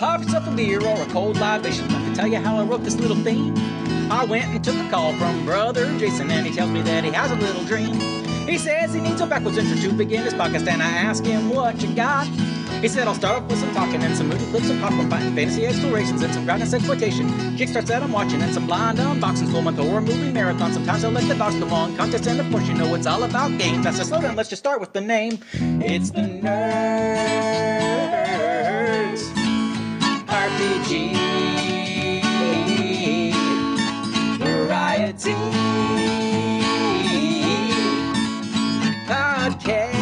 Pop yourself a beer or a cold libation. Let me tell you how I wrote this little theme. I went and took a call from Brother Jason, and he tells me that he has a little dream. He says he needs a backwards intro to begin his podcast, and I ask him, what you got? He said, I'll start off with some talking and some moody clips, some popcorn fighting, fantasy explorations, and some groundness exploitation. Kickstarts that I'm watching, and some blind unboxings, full-month horror movie marathon. Sometimes I'll let the dogs come on contest, and of course you know it's all about games. That's a slow down, let's just start with the name. It's the Nerds RPG Variety Podcast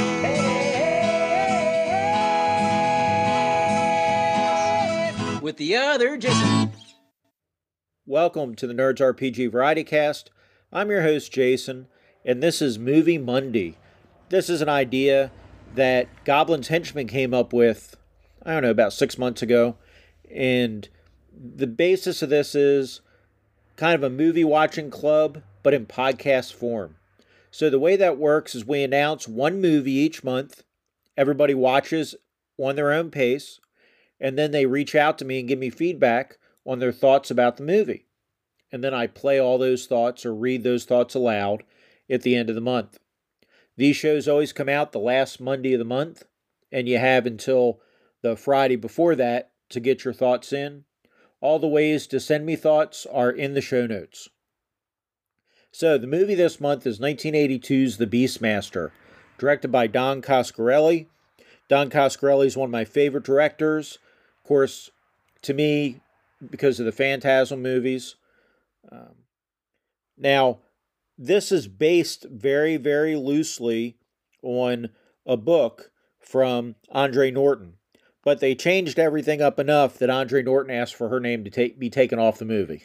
with the other Jason. Welcome to the Nerds RPG Variety Cast. I'm your host, Jason, and this is Movie Monday. This is an idea that Goblin's Henchman came up with, I don't know, about 6 months ago. And the basis of this is kind of a movie watching club, but in podcast form. So the way that works is we announce one movie each month. Everybody watches on their own pace. And then they reach out to me and give me feedback on their thoughts about the movie. And then I play all those thoughts or read those thoughts aloud at the end of the month. These shows always come out the last Monday of the month, and you have until the Friday before that to get your thoughts in. All the ways to send me thoughts are in the show notes. So the movie this month is 1982's The Beastmaster, directed by Don Coscarelli. Don Coscarelli is one of my favorite directors. Of course, to me, because of the Phantasm movies. Now, this is based very, very loosely on a book from Andre Norton. But they changed everything up enough that Andre Norton asked for her name to be taken off the movie.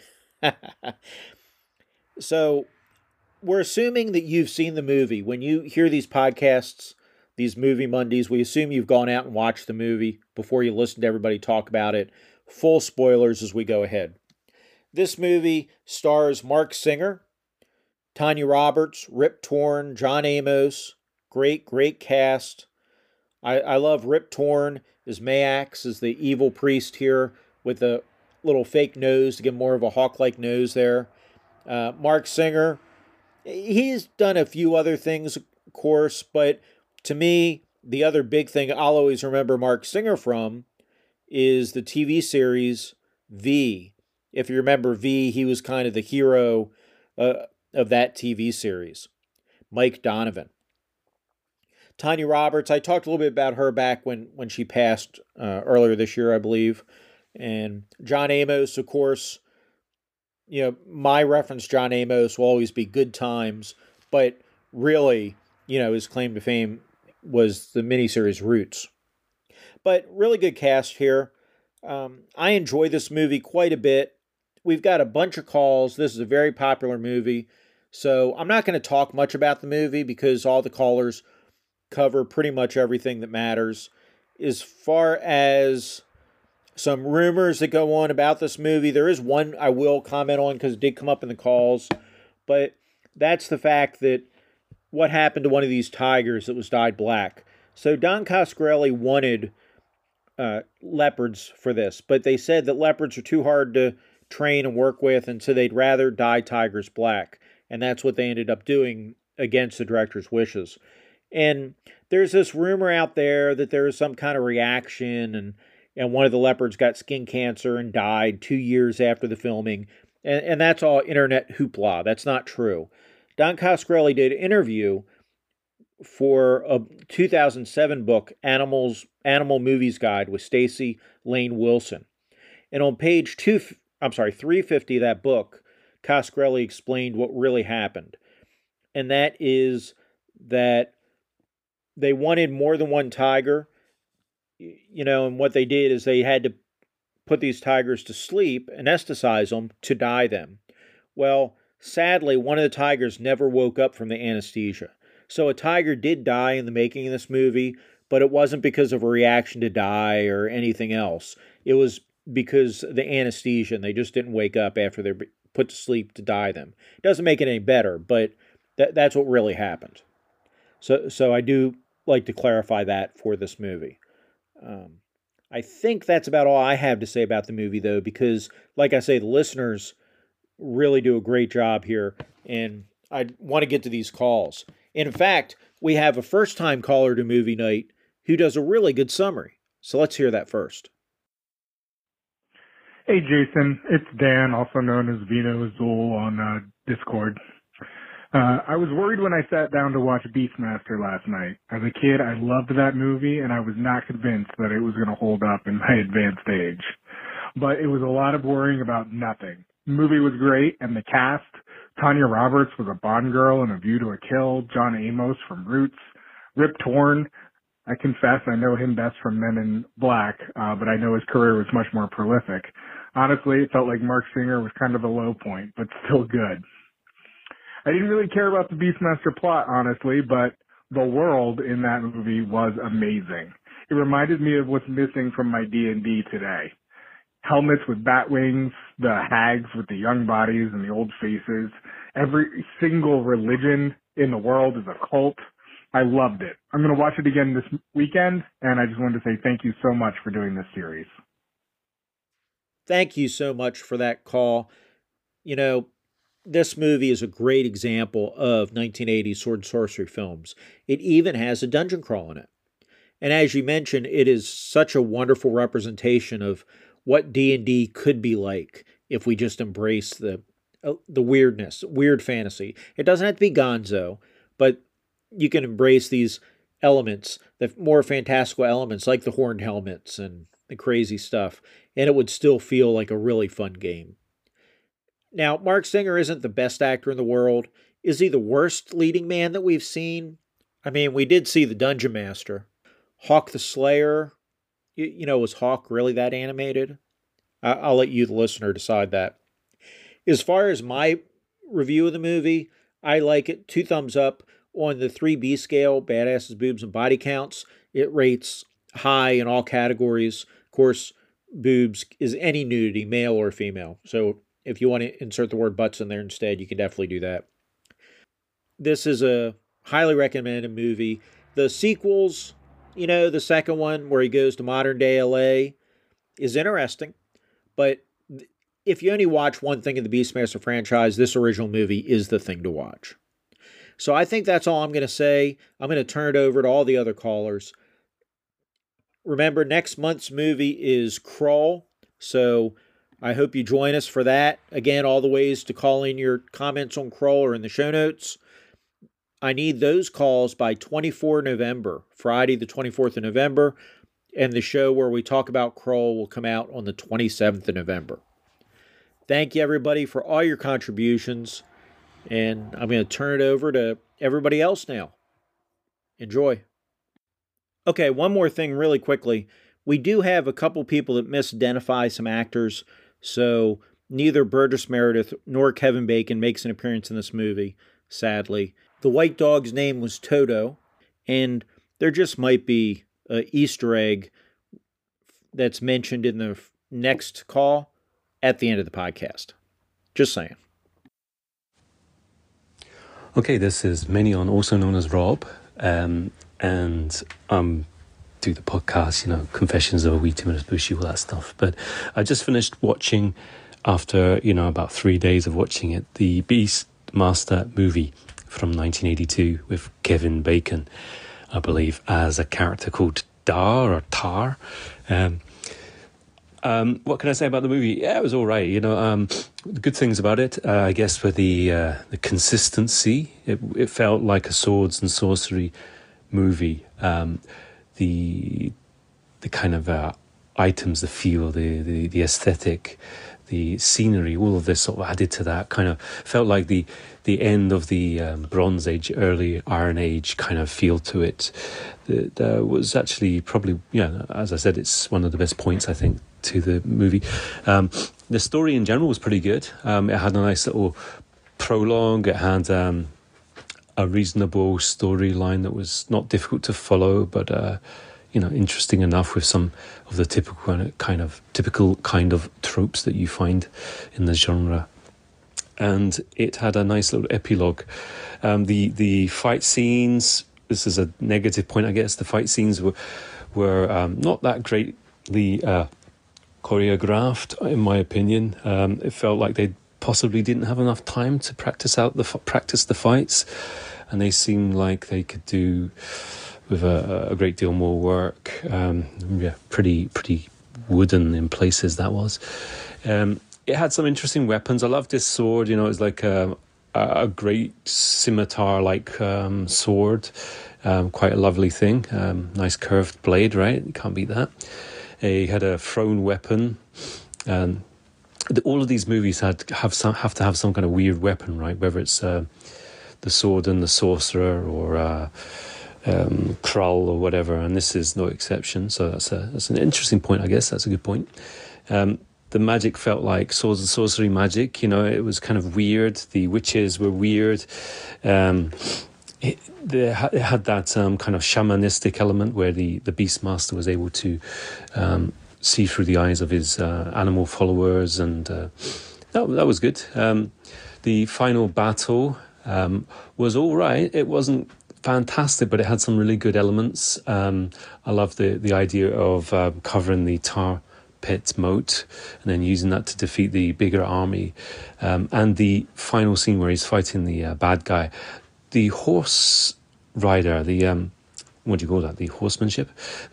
So, we're assuming that you've seen the movie. When you hear these podcasts, these Movie Mondays, we assume you've gone out and watched the movie before you listen to everybody talk about it. Full spoilers as we go ahead. This movie stars Mark Singer, Tanya Roberts, Rip Torn, John Amos. Great, great cast. I love Rip Torn as Mayax, as the evil priest here with a little fake nose to give more of a hawk-like nose there. Mark Singer, he's done a few other things, of course, but to me, the other big thing I'll always remember Mark Singer from is the TV series V. If you remember V, he was kind of the hero of that TV series. Mike Donovan. Tanya Roberts, I talked a little bit about her back when she passed earlier this year, I believe. And John Amos, of course, you know, my reference John Amos will always be Good Times, but really, you know, his claim to fame was the miniseries Roots. But really good cast here. I enjoy this movie quite a bit. We've got a bunch of calls. This is a very popular movie. So I'm not going to talk much about the movie because all the callers cover pretty much everything that matters. As far as some rumors that go on about this movie, there is one I will comment on because it did come up in the calls. But that's the fact that what happened to one of these tigers that was dyed black. So Don Coscarelli wanted leopards for this, but they said that leopards are too hard to train and work with, and so they'd rather dye tigers black. And that's what they ended up doing against the director's wishes. And there's this rumor out there that there was some kind of reaction, and one of the leopards got skin cancer and died 2 years after the filming. And that's all internet hoopla. That's not true. Don Coscarelli did an interview for a 2007 book, Animal Movies Guide, with Stacy Lane Wilson. And on page 350 of that book, Coscarelli explained what really happened. And that is that they wanted more than one tiger, you know, and what they did is they had to put these tigers to sleep, anesthetize them to dye them. Well, sadly, one of the tigers never woke up from the anesthesia. So a tiger did die in the making of this movie, but it wasn't because of a reaction to dye or anything else. It was because of the anesthesia, and they just didn't wake up after they were put to sleep to dye them. It doesn't make it any better, but that's what really happened. So I do like to clarify that for this movie. I think that's about all I have to say about the movie, though, because, like I say, the listeners really do a great job here, and I want to get to these calls. And in fact, we have a first-time caller to Movie Night who does a really good summary. So let's hear that first. Hey, Jason. It's Dan, also known as Vino Azul on Discord. I was worried when I sat down to watch Beastmaster last night. As a kid, I loved that movie, and I was not convinced that it was going to hold up in my advanced age. But it was a lot of worrying about nothing. The movie was great, and the cast, Tanya Roberts was a Bond girl in A View to a Kill, John Amos from Roots, Rip Torn. I confess I know him best from Men in Black, but I know his career was much more prolific. Honestly, it felt like Mark Singer was kind of a low point, but still good. I didn't really care about the Beastmaster plot, honestly, but the world in that movie was amazing. It reminded me of what's missing from my D&D today. Helmets with bat wings, the hags with the young bodies and the old faces. Every single religion in the world is a cult. I loved it. I'm going to watch it again this weekend, and I just wanted to say thank you so much for doing this series. Thank you so much for that call. You know, this movie is a great example of 1980s sword and sorcery films. It even has a dungeon crawl in it. And as you mentioned, it is such a wonderful representation of what D&D could be like if we just embrace the weirdness, weird fantasy. It doesn't have to be gonzo, but you can embrace these elements, the more fantastical elements like the horned helmets and the crazy stuff, and it would still feel like a really fun game. Now, Mark Singer isn't the best actor in the world. Is he the worst leading man that we've seen? I mean, we did see the Dungeon Master. Hawk the Slayer, was Hawk really that animated? I'll let you, the listener, decide that. As far as my review of the movie, I like it 2 thumbs up. On the 3B scale, badasses, boobs, and body counts, it rates high in all categories. Of course, boobs is any nudity, male or female. So if you want to insert the word butts in there instead, you can definitely do that. This is a highly recommended movie. The sequels, the second one where he goes to modern day LA is interesting. But if you only watch one thing in the Beastmaster franchise, this original movie is the thing to watch. So I think that's all I'm going to say. I'm going to turn it over to all the other callers. Remember, next month's movie is Krull. So I hope you join us for that. Again, all the ways to call in your comments on Krull are in the show notes. I need those calls by 24 November, Friday the 24th of November, and the show where we talk about Krull will come out on the 27th of November. Thank you, everybody, for all your contributions, and I'm going to turn it over to everybody else now. Enjoy. Okay, one more thing really quickly. We do have a couple people that misidentify some actors, so neither Burgess Meredith nor Kevin Bacon makes an appearance in this movie, sadly. The white dog's name was Toto, and there just might be an Easter egg that's mentioned in the next call at the end of the podcast. Just saying. Okay, this is Menion, also known as Rob, and do the podcast, Confessions of a Wee Timorous Bushy, all that stuff. But I just finished watching, after, about 3 days of watching it, the Beastmaster movie from 1982 with Kevin Bacon, I believe, as a character called Dar or Tar. What can I say about the movie? Yeah, it was all right. The good things about it, I guess, were the consistency. It felt like a swords and sorcery movie. The kind of items, the feel, the aesthetic, the scenery, all of this sort of added to that. Kind of felt like the end of the Bronze Age, early Iron Age kind of feel to it. That was actually probably, as I said, it's one of the best points, I think, to the movie. The story in general was pretty good. It had a nice little prologue. It had a reasonable storyline that was not difficult to follow, but interesting enough with some of the typical kind of tropes that you find in the genre. And it had a nice little epilogue. The fight scenes, this is a negative point, I guess. The fight scenes were not that great choreographed, in my opinion. It felt like they possibly didn't have enough time to practice the fights, and they seemed like they could do with a great deal more work. Pretty wooden in places that was. It had some interesting weapons. I loved this sword. It was like a great scimitar-like sword. Quite a lovely thing. Nice curved blade, right? You can't beat that. He had a thrown weapon. All of these movies have to have some kind of weird weapon, right? Whether it's the sword and the sorcerer, or Krull or whatever, and this is no exception. So that's an interesting point, I guess. That's a good point. The magic felt like swords and sorcery magic. It was kind of weird. The witches were weird. It had that kind of shamanistic element where the Beastmaster was able to see through the eyes of his animal followers, and that was good. The final battle was all right. It wasn't fantastic, but it had some really good elements. I love the idea of covering the tar pit moat and then using that to defeat the bigger army, and the final scene where he's fighting the bad guy. The horse rider, what do you call that? The horsemanship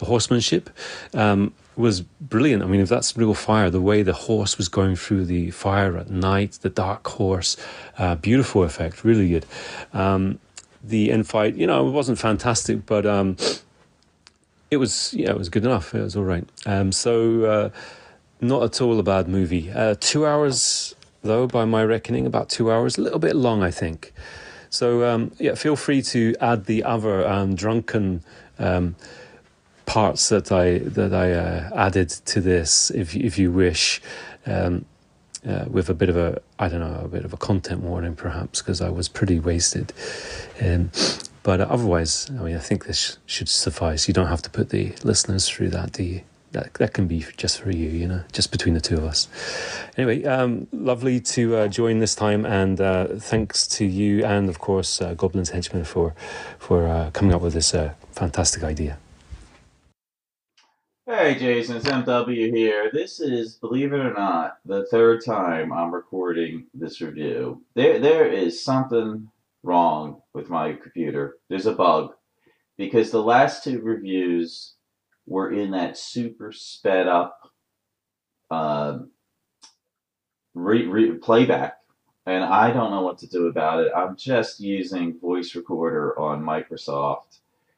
was brilliant. I mean, if that's real fire, the way the horse was going through the fire at night, the dark horse, beautiful effect, really good. The end fight, it wasn't fantastic, but it was good enough. It was all right. So not at all a bad movie. 2 hours, though, by my reckoning, about 2 hours, a little bit long, I think. So feel free to add the other drunken parts that I added to this, if you wish, with a bit of a content warning, perhaps, because I was pretty wasted. But otherwise, I think this should suffice. You don't have to put the listeners through that, do you? That can be just for you, just between the two of us. Anyway, lovely to join this time, and thanks to you and, of course, Goblin's Henchman for coming up with this fantastic idea. Hey Jason, it's MW here. This is, believe it or not, the third time I'm recording this review. There is something wrong with my computer. There's a bug, because the last two reviews were in that super sped up playback, and I don't know what to do about it. I'm just using voice recorder on Microsoft.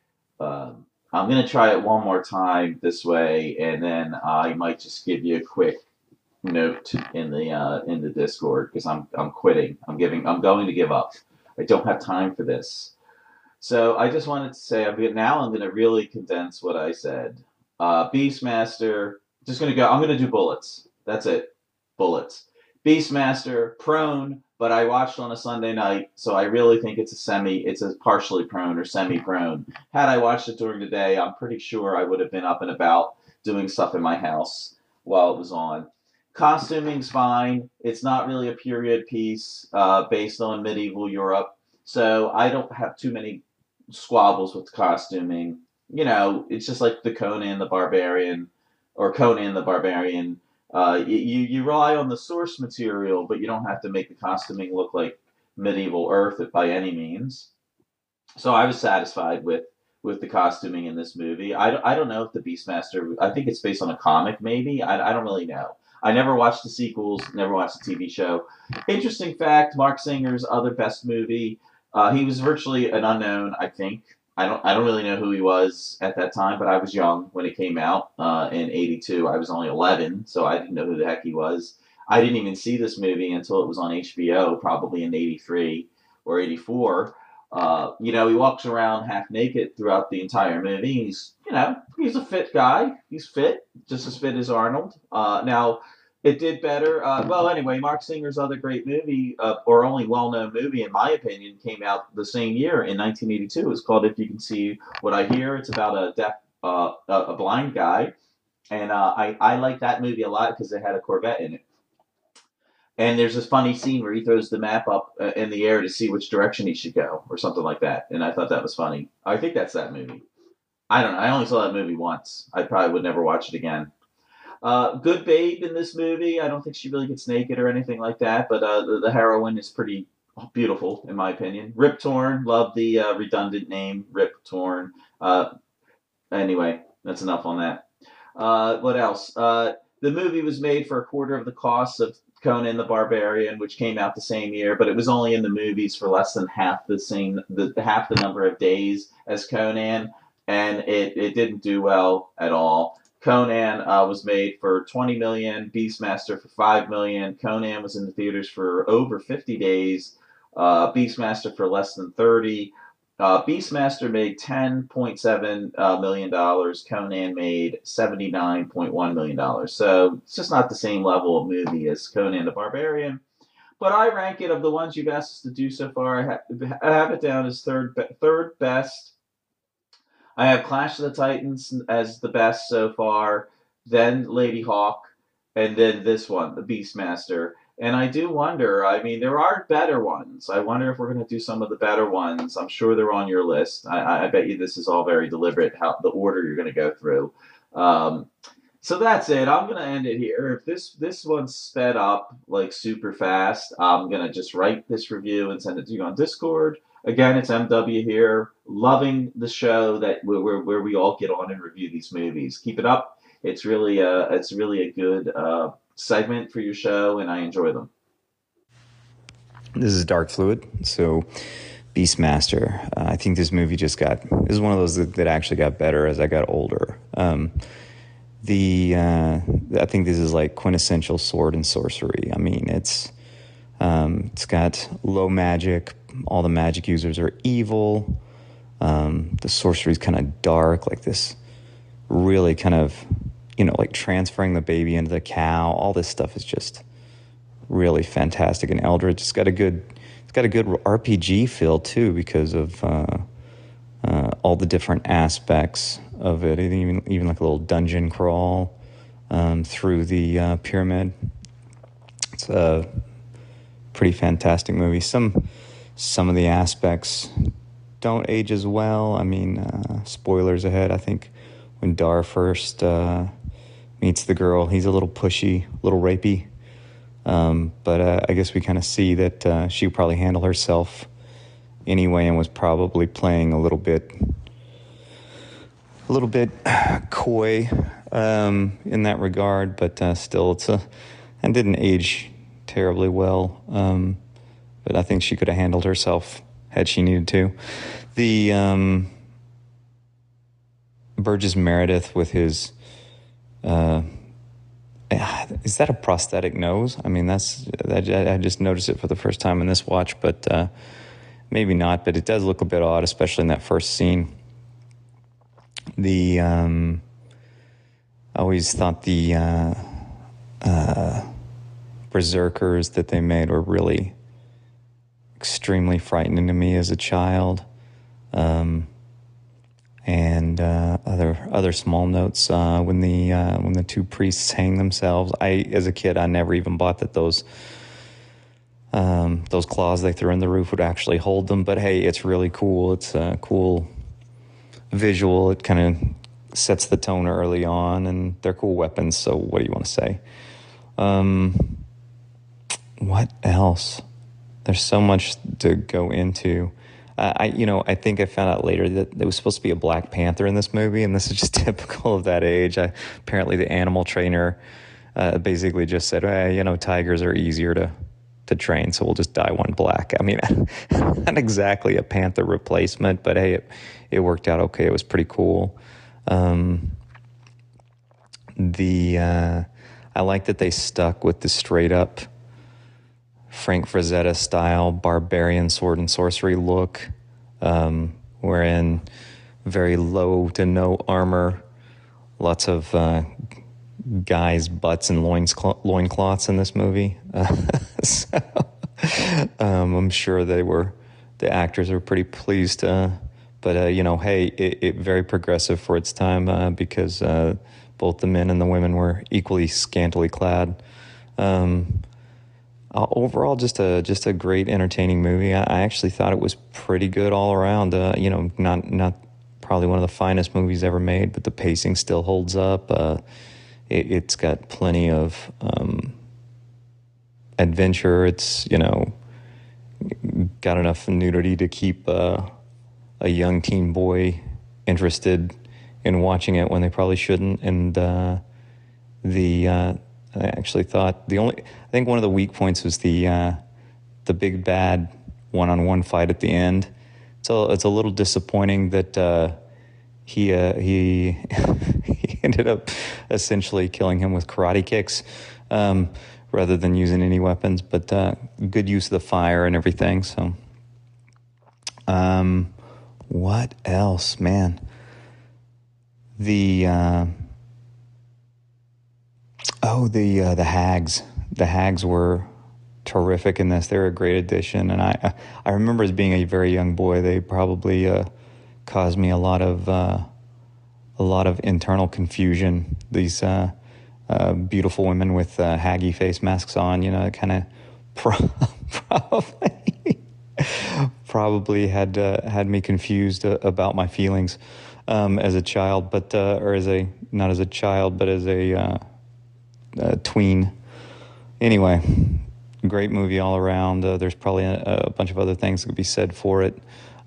I'm going to try it one more time this way, and then I might just give you a quick note in the Discord, because I'm quitting. I'm going to give up. I don't have time for this. So I just wanted to say I'm going to really condense what I said. Beastmaster, I'm going to do bullets. That's it. Bullets. Beastmaster, prone, but I watched on a Sunday night, so I really think it's a partially prone or semi-prone. Had I watched it during the day, I'm pretty sure I would have been up and about doing stuff in my house while it was on. Costuming's fine. It's not really a period piece based on medieval Europe, so I don't have too many squabbles with costuming. It's just like the Conan the Barbarian, or Conan the Barbarian. You rely on the source material, but you don't have to make the costuming look like medieval Earth by any means. So I was satisfied with the costuming in this movie. I don't know if the Beastmaster, I think it's based on a comic, maybe. I don't really know. I never watched the sequels, never watched the TV show. Interesting fact, Mark Singer's other best movie, he was virtually an unknown, I think. I don't really know who he was at that time, but I was young when it came out in '82. I was only 11, so I didn't know who the heck he was. I didn't even see this movie until it was on HBO, probably in '83 or '84. He walks around half naked throughout the entire movie. He's a fit guy. He's fit, just as fit as Arnold. Now, it did better. Anyway, Mark Singer's other great movie, or only well-known movie, in my opinion, came out the same year in 1982. It's called If You Can See What I Hear. It's about a blind guy, and I like that movie a lot because it had a Corvette in it. And there's this funny scene where he throws the map up in the air to see which direction he should go, or something like that. And I thought that was funny. I think that's that movie. I don't know. I only saw that movie once. I probably would never watch it again. Good babe in this movie. I don't think she really gets naked or anything like that, but the heroine is pretty beautiful in my opinion. Rip Torn, love the redundant name, Rip Torn. Anyway, that's enough on that. What else? The movie was made for a quarter of the cost of Conan the Barbarian, which came out the same year, but it was only in the movies for less than half the number of days as Conan, and it didn't do well at all. Conan was made for 20 million, Beastmaster for 5 million. Conan was in the theaters for over 50 days, Beastmaster for less than 30. Beastmaster made $10.7 million. Conan made $79.1 million. So it's just not the same level of movie as Conan the Barbarian. But I rank it, of the ones you've asked us to do so far, I have it down as third best. I have Clash of the Titans as the best so far, then Lady Hawk, and then this one, the Beastmaster. And I do wonder, I mean, there are better ones. I wonder if we're going to do some of the better ones. I'm sure they're on your list. I bet you this is all very deliberate, how the order you're going to go through. So that's it. I'm going to end it here. If this one's sped up like super fast, I'm going to just write this review and send it to you on Discord. Again, it's MW here, loving the show that where we all get on and review these movies. Keep it up. It's really a good segment for your show, and I enjoy them. This is Dark Fluid. So, Beastmaster. I think this movie this is one of those that actually got better as I got older. I think this is like quintessential sword and sorcery. I mean, it's got low magic. All the magic users are evil. The sorcery is kind of dark, like this really kind of, like transferring the baby into the cow. All this stuff is just really fantastic. And Eldritch, it's got a good RPG feel too, because of all the different aspects of it. Even like a little dungeon crawl through the pyramid. It's a pretty fantastic movie. Some of the aspects don't age as well. I mean, spoilers ahead. I think when Dar first meets the girl, he's a little pushy, a little rapey. But I guess we kind of see that she would probably handle herself anyway, and was probably playing a little bit coy in that regard. But still, and didn't age terribly well. But I think she could have handled herself had she needed to. The Burgess Meredith with his is that a prosthetic nose? I mean, I just noticed it for the first time in this watch, but maybe not. But it does look a bit odd, especially in that first scene. I always thought the berserkers that they made were really extremely frightening to me as a child. And other small notes, when the two priests hang themselves, as a kid, I never even bought that those claws they threw in the roof would actually hold them. But hey, it's really cool. It's a cool visual. It kind of sets the tone early on, and they're cool weapons. So what do you want to say? What else? There's so much to go into. I think I found out later that there was supposed to be a Black Panther in this movie, and this is just typical of that age. Apparently the animal trainer basically just said, hey, tigers are easier to train, so we'll just dye one black. I mean, not exactly a panther replacement, but hey, it worked out okay. It was pretty cool. I like that they stuck with the straight up Frank Frazetta style barbarian sword and sorcery look, wherein very low to no armor, lots of guys' butts and loincloths in this movie. So I'm sure the actors were pretty pleased. But hey, it very progressive for its time, because both the men and the women were equally scantily clad. Overall, just a great, entertaining movie. I actually thought it was pretty good all around. Not probably one of the finest movies ever made, but the pacing still holds up. It's got plenty of adventure. It's, you know, got enough nudity to keep a young teen boy interested in watching it when they probably shouldn't. And I actually thought I think one of the weak points was the big bad one-on-one fight at the end. So it's a little disappointing that he he ended up essentially killing him with karate kicks rather than using any weapons. But good use of the fire and everything. So what else, man? The hags. The hags were terrific in this. They're a great addition, and I remember as being a very young boy, they probably caused me a lot of internal confusion. These beautiful women with haggy face masks on, you know, kind of probably had me confused about my feelings as a child, but not as a child, but as a tween. Anyway, great movie all around. There's probably a bunch of other things that could be said for it,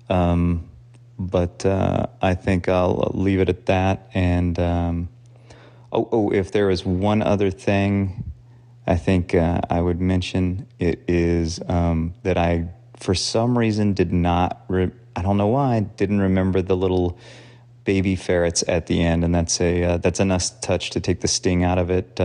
but I think I'll leave it at that. And if there is one other thing I think I would mention, it is that I, for some reason, did not. I don't know why, didn't remember the little baby ferrets at the end, and that's a nice touch to take the sting out of it,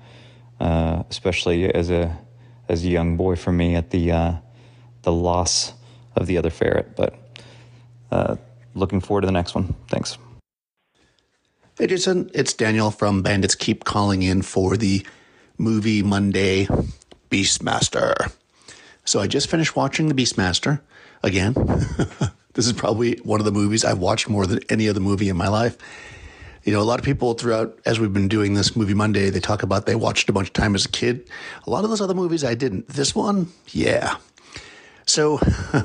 especially as a young boy for me at the loss of the other ferret. But looking forward to the next one. Thanks. Hey Jason, it's Daniel from Bandits Keep calling in for the Movie Monday Beastmaster. So I just finished watching The Beastmaster again. This is probably one of the movies I've watched more than any other movie in my life. You know, a lot of people throughout, as we've been doing this Movie Monday, they talk about they watched a bunch of time as a kid. A lot of those other movies I didn't. This one, yeah. So,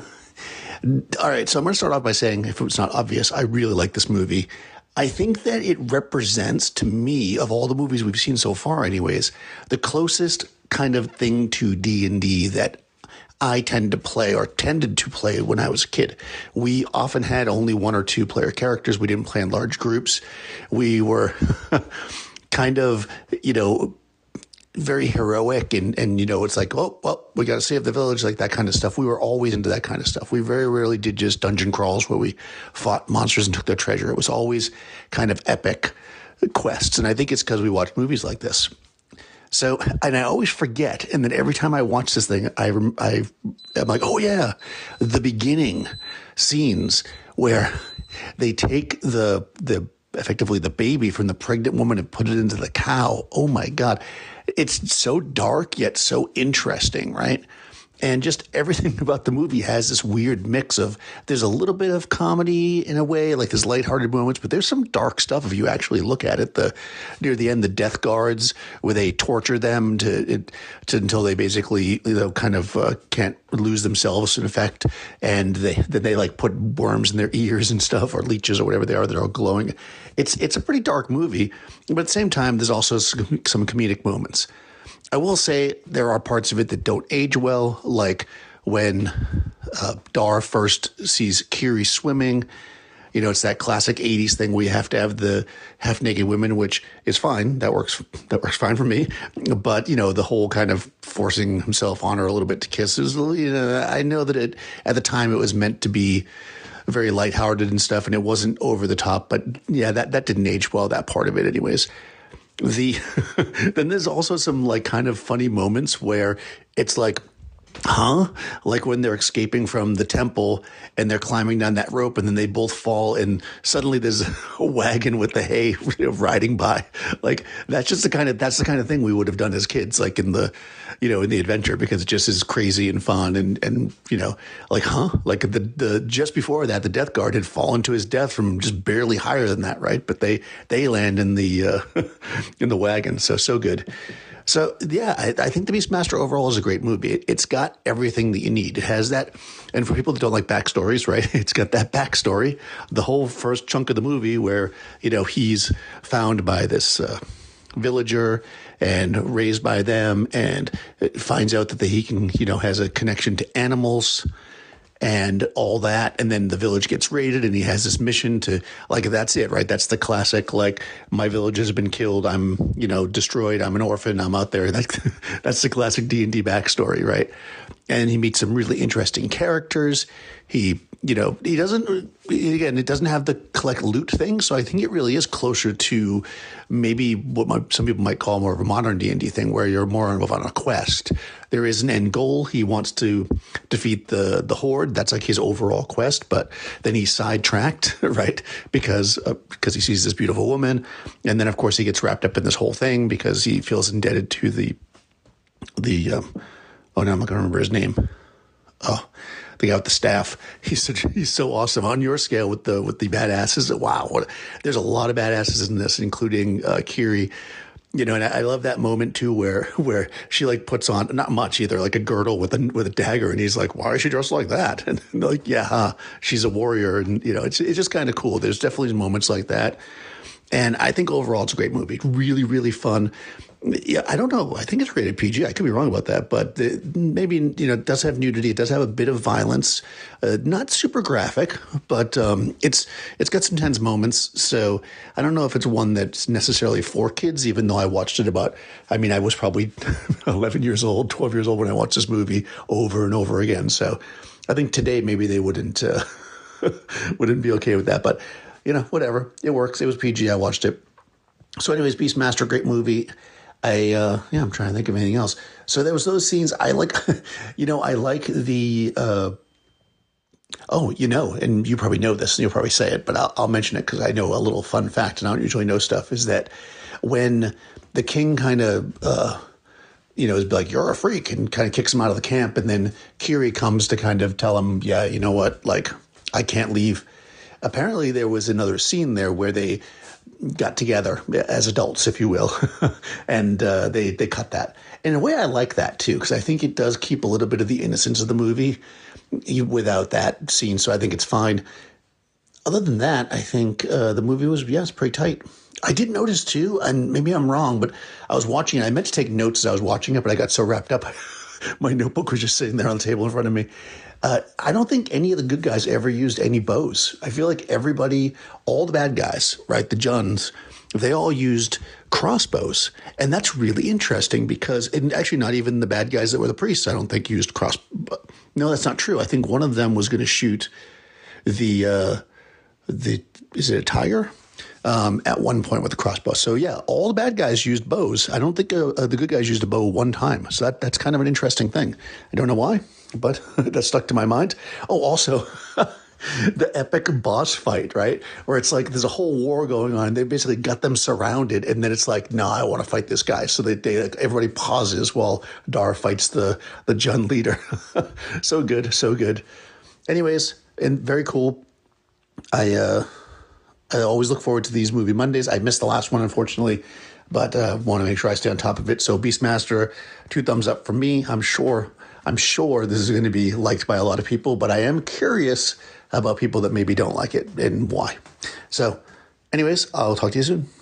all right, so I'm going to start off by saying, if it's not obvious, I really like this movie. I think that it represents, to me, of all the movies we've seen so far anyways, the closest kind of thing to D&D that I tended to play when I was a kid. We often had only 1 or 2 player characters. We didn't play in large groups. We were kind of, you know, very heroic and, you know, it's like, oh, well, we got to save the village, like that kind of stuff. We were always into that kind of stuff. We very rarely did just dungeon crawls where we fought monsters and took their treasure. It was always kind of epic quests. And I think it's because we watched movies like this. So, and I always forget, and then every time I watch this thing, I'm like, oh yeah, the beginning scenes where they take effectively the baby from the pregnant woman and put it into the cow. Oh my God. It's so dark, yet so interesting, right? And just everything about the movie has this weird mix of, there's a little bit of comedy in a way, like there's lighthearted moments, but there's some dark stuff if you actually look at it. Near the end, the death guards, where they torture them until they basically, you know, kind of can't lose themselves in effect, and they like put worms in their ears and stuff, or leeches or whatever they are that are glowing. It's a pretty dark movie, but at the same time, there's also some comedic moments. I will say there are parts of it that don't age well, like when Dar first sees Kiri swimming. You know, it's that classic 80s thing where you have to have the half-naked women, which is fine. That works fine for me. But, you know, the whole kind of forcing himself on her a little bit to kiss is, you know, I know that at the time it was meant to be very lighthearted and stuff, and it wasn't over the top. But, yeah, that didn't age well, that part of it anyways. Then there's also some like kind of funny moments where it's like, huh? Like when they're escaping from the temple and they're climbing down that rope and then they both fall and suddenly there's a wagon with the hay riding by. Like that's the kind of thing we would have done as kids, like in the adventure, because it just is crazy and fun and you know, like, huh? Like the just before that, the Death Guard had fallen to his death from just barely higher than that, right? But they land in the in the wagon. So good. So, yeah, I think The Beastmaster overall is a great movie. It's got everything that you need. It has that. And for people that don't like backstories, right, it's got that backstory. The whole first chunk of the movie where, you know, he's found by this villager and raised by them, and finds out that he can, has a connection to animals and all that. And then the village gets raided and he has this mission to, like, that's it, right? That's the classic, like, my village has been killed. I'm, destroyed. I'm an orphan. I'm out there. That's the classic D&D backstory, right? And he meets some really interesting characters. He doesn't, again, it doesn't have the collect loot thing. So I think it really is closer to maybe what some people might call more of a modern D&D thing, where you're more of on a quest. There is an end goal. He wants to defeat the horde. That's like his overall quest. But then he's sidetracked, right? Because he sees this beautiful woman. And then, of course, he gets wrapped up in this whole thing because he feels indebted to the oh, now I'm not going to remember his name. Oh, the guy with the staff. He's so awesome. On your scale with the badasses, wow, there's a lot of badasses in this, including Kiri. And I love that moment too, where she like puts on not much either, like a girdle with a dagger, and he's like, "Why is she dressed like that?" And they're like, "Yeah, she's a warrior," and it's just kind of cool. There's definitely moments like that, and I think overall it's a great movie. Really, really fun. Yeah, I don't know. I think it's rated PG. I could be wrong about that, but maybe it does have nudity. It does have a bit of violence, not super graphic, but it's got some tense moments. So I don't know if it's one that's necessarily for kids. Even though I watched it I was probably 11 years old, 12 years old when I watched this movie over and over again. So I think today maybe they wouldn't wouldn't be okay with that. But whatever, it works. It was PG. I watched it. So, anyways, Beastmaster, great movie. I'm trying to think of anything else. So there was those scenes. I like, I like the, and you probably know this and you'll probably say it, but I'll mention it because I know a little fun fact and I don't usually know stuff, is that when the king kind of, is like, "You're a freak," and kind of kicks him out of the camp. And then Kiri comes to kind of tell him, "Yeah, you know what? Like, I can't leave." Apparently there was another scene there where they got together as adults, if you will, and they cut that. In a way, I like that too, because I think it does keep a little bit of the innocence of the movie without that scene, so I think it's fine. Other than that, I think the movie was, pretty tight. I did notice too, and maybe I'm wrong, but I was watching it. I meant to take notes as I was watching it, but I got so wrapped up, my notebook was just sitting there on the table in front of me. I don't think any of the good guys ever used any bows. I feel like everybody, all the bad guys, right, the Juns, they all used crossbows. And that's really interesting because, and actually not even the bad guys that were the priests, I don't think used crossbows. No, that's not true. I think one of them was going to shoot is it a tiger? At one point with a crossbow. So yeah, all the bad guys used bows. I don't think the good guys used a bow one time. So that's kind of an interesting thing. I don't know why, but that stuck to my mind. Oh, also the epic boss fight, right? Where it's like there's a whole war going on. They basically got them surrounded, and then it's like, no, I want to fight this guy. So everybody pauses while Dar fights the Jun leader. So good, so good. Anyways, and very cool. I always look forward to these movie Mondays. I missed the last one, unfortunately, but want to make sure I stay on top of it. So Beastmaster, 2 thumbs up from me. I'm sure this is going to be liked by a lot of people, but I am curious about people that maybe don't like it and why. So anyways, I'll talk to you soon.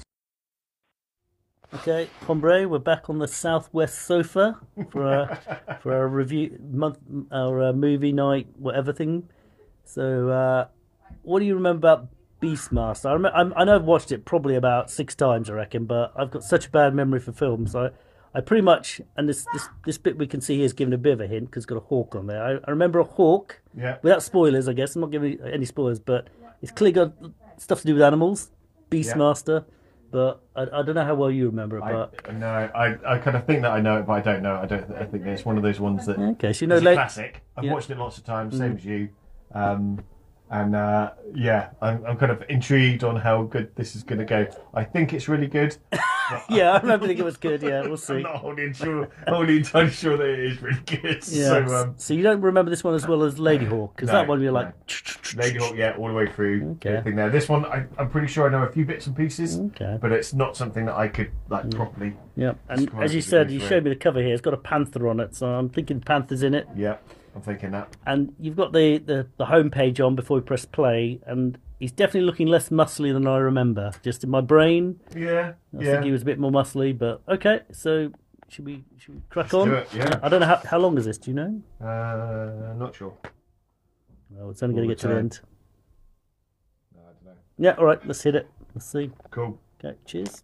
Okay, Hombre, we're back on the Southwest sofa for our review our movie night, whatever thing. So, what do you remember about Beastmaster? I know I've watched it probably about 6 times, I reckon, but I've got such a bad memory for films. I pretty much, and this bit we can see here is given a bit of a hint because it's got a hawk on there. I remember a hawk, without spoilers, I guess. I'm not giving any spoilers, but it's clearly got stuff to do with animals, Beastmaster. But I don't know how well you remember it. But no, I kind of think that I know it, but I don't know. I think it's one of those ones that so you know, it's a classic. I've watched it lots of times, same as you. And I'm kind of intrigued on how good this is going to go. I think it's really good. I remember thinking it was good. Yeah, we'll see. I'm not wholly entirely sure that it is really good. Yeah. So you don't remember this one as well as Ladyhawke? Because that one you're like... Ladyhawke, all the way through. Okay. There. This one, I'm pretty sure I know a few bits and pieces, but it's not something that I could properly... Yeah, and as you said, you showed me the cover here. It's got a panther on it, so I'm thinking panther's in it. Yeah. I'm thinking that. And you've got the homepage on before we press play, and he's definitely looking less muscly than I remember. Just in my brain, Yeah. I think he was a bit more muscly. But okay, so should we crack on? do it, yeah. I don't know how long is this. Do you know? Not sure. Well, it's only going to All get to the the end. No, I don't know. Yeah. All right. Let's hit it. Let's see. Cool. Okay. Cheers.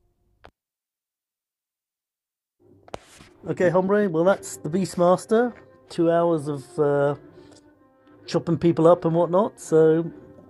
Okay, hombre. Well, that's the Beastmaster. 2 hours of chopping people up and whatnot. So,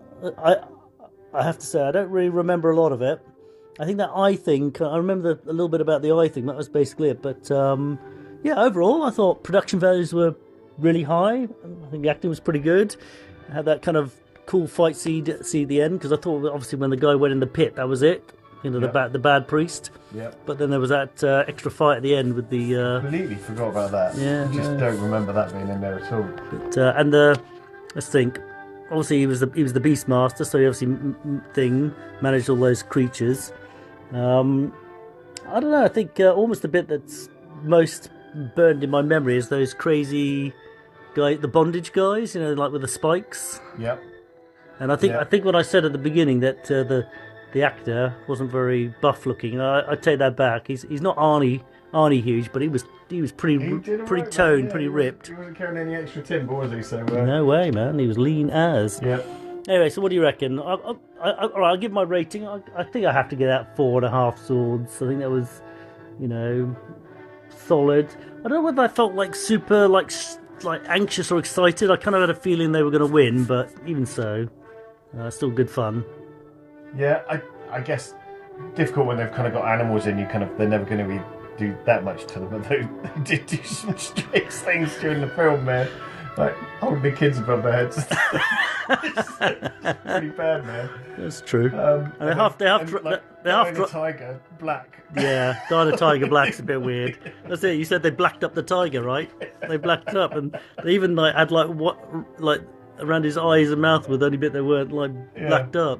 I have to say, I don't really remember a lot of it. I think that eye thing, I remember a little bit about the eye thing. That was basically it. But yeah, overall, I thought production values were really high. I think the acting was pretty good. I had that kind of cool fight scene at the end, because I thought obviously when the guy went in the pit, that was it. You know, the bad priest. Yeah. But then there was that extra fight at the end with the. Completely forgot about that. Yeah, Just no. don't remember that being in there at all. But and let's think. Obviously, he was the Beastmaster, so he obviously managed all those creatures. I don't know. I think almost the bit that's most burned in my memory is those crazy the bondage guys. You know, like with the spikes. Yep. And I think what I said at the beginning that the actor wasn't very buff looking. I take that back. He's not Arnie huge, but he was pretty toned, pretty ripped. He wasn't carrying any extra timber, was he? So No way, man. He was lean as. Yeah. Anyway, so what do you reckon? I'll give my rating. I think I have to get out 4.5 swords. I think that was, solid. I don't know whether I felt like super like anxious or excited. I kind of had a feeling they were going to win, but even so, still good fun. Yeah, I guess difficult when they've kind of got animals in. They're never going to do that much to them, but they did do some strange things during the film, man. Like holding the kids above their heads. It's pretty bad, man. That's true. They have to tiger black. Yeah, dying a tiger black's a bit weird. That's it. You said they blacked up the tiger, right? They blacked it up, and they even had around his eyes and mouth with the only bit they weren't blacked up.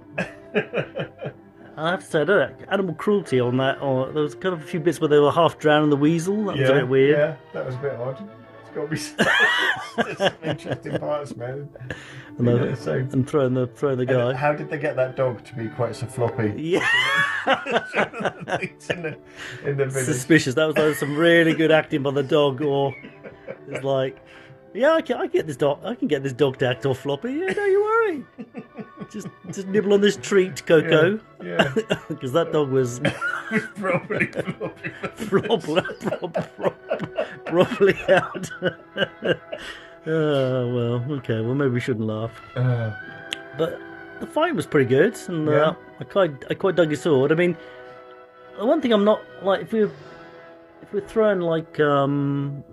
I have to say, I don't know, animal cruelty on that. Or there was kind of a few bits where they were half drowning the weasel. That was a bit weird. Yeah, that was a bit odd. It's got to be some interesting parts, man. And throwing the guy. And how did they get that dog to be quite so floppy? Yeah. in the village. Suspicious. That was some really good acting by the dog. Or it's like, yeah, I can get this dog. I can get this dog to act all floppy. Yeah, don't you worry. Just nibble on this treat, Coco. Yeah. Because that dog was probably floppy. probably out. Well, okay. Well, maybe we shouldn't laugh. But the fight was pretty good, and I quite dug his sword. I mean, the one thing I'm not like if we're throwing like an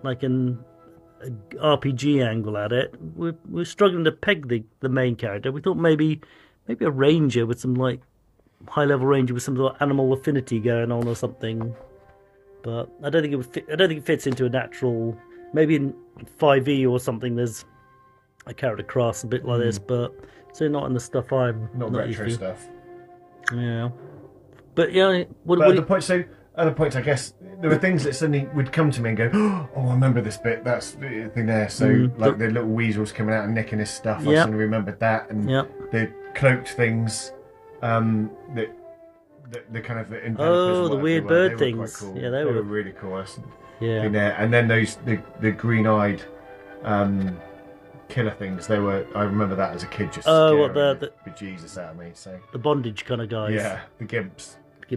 RPG angle at it, we're struggling to peg the main character. We thought maybe a ranger with some like high level ranger with some sort of animal affinity going on or something. But I don't think it would fit. I don't think it fits into a natural. Maybe in 5e or something, there's a character class a bit like this, but certainly not in the stuff I'm not retro used to. stuff. Yeah, but yeah. Other points, I guess there were things that suddenly would come to me and go, "Oh, I remember this bit. That's the thing there." So, like the little weasels coming out and nicking his stuff, I suddenly remembered that, and the cloaked things, the kind of the weird bird things. Cool. Yeah, they were really cool. Yeah, and then the green-eyed killer things. They were. I remember that as a kid. Just what the bejesus out of me. So the bondage kind of guys. Yeah, the gimps.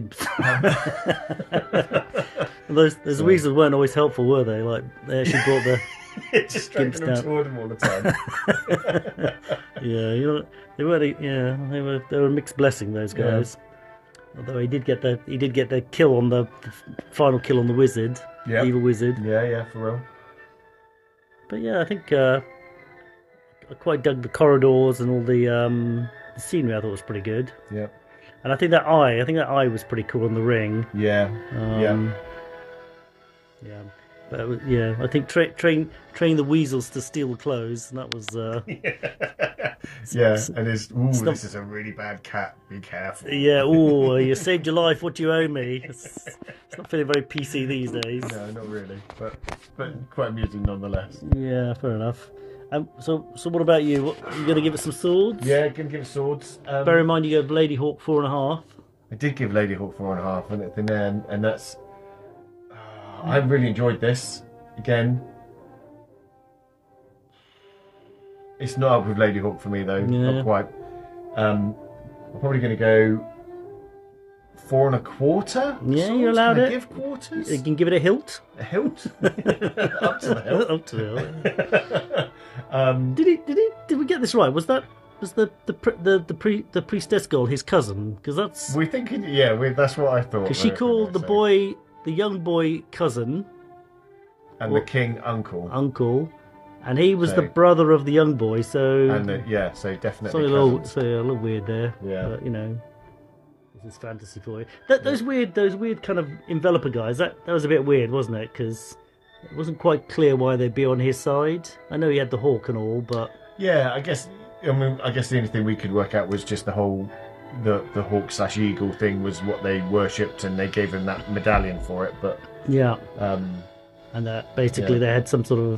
Those weasels weren't always helpful, were they? Like they actually brought the just dragging them toward him all the time. Yeah, they weren't. Yeah, they were a mixed blessing. Those guys. Yeah. Although he did get the kill on the final kill on the wizard, the evil wizard. Yeah, for real. But yeah, I think I quite dug the corridors and all the scenery. I thought was pretty good. Yeah. And I think that eye was pretty cool in the ring. Yeah. Yeah. But yeah, I think train the weasels to steal clothes, and that was Yeah, and it's not- this is a really bad cat. Be careful. yeah. Oh, you saved your life. What do you owe me? It's not feeling very PC these days. No, not really, but quite amusing nonetheless. Yeah, fair enough. So what about you? What, you going to give it some swords? Yeah, gonna give it swords. Bear in mind you go Lady Hawk 4.5. I did give Lady Hawk 4.5, and at the end, and that's. I really enjoyed this. Again, it's not up with Lady Hawk for me though. Yeah. Not quite. I'm probably going to go 4.25. Yeah, Swords? you're allowed Can I it. give quarters. You can give it a hilt. A hilt. Up to the hilt. Up to the hilt. Did we get this right? Was the priestess girl his cousin? Because that's We think, that's what I thought. because she called the young boy cousin and the king uncle, and he was the So- brother of the young boy. So so definitely. sorry, cousins. a little weird there. Yeah. But, this is fantasy for you. Those weird kind of enveloper guys. That was a bit weird, wasn't it? Because it wasn't quite clear why they'd be on his side. I know he had the hawk and all, but Yeah, I guess the only thing we could work out was just the whole the hawk / eagle thing was what they worshipped, and they gave him that medallion for it. But yeah. and that basically they had some sort of,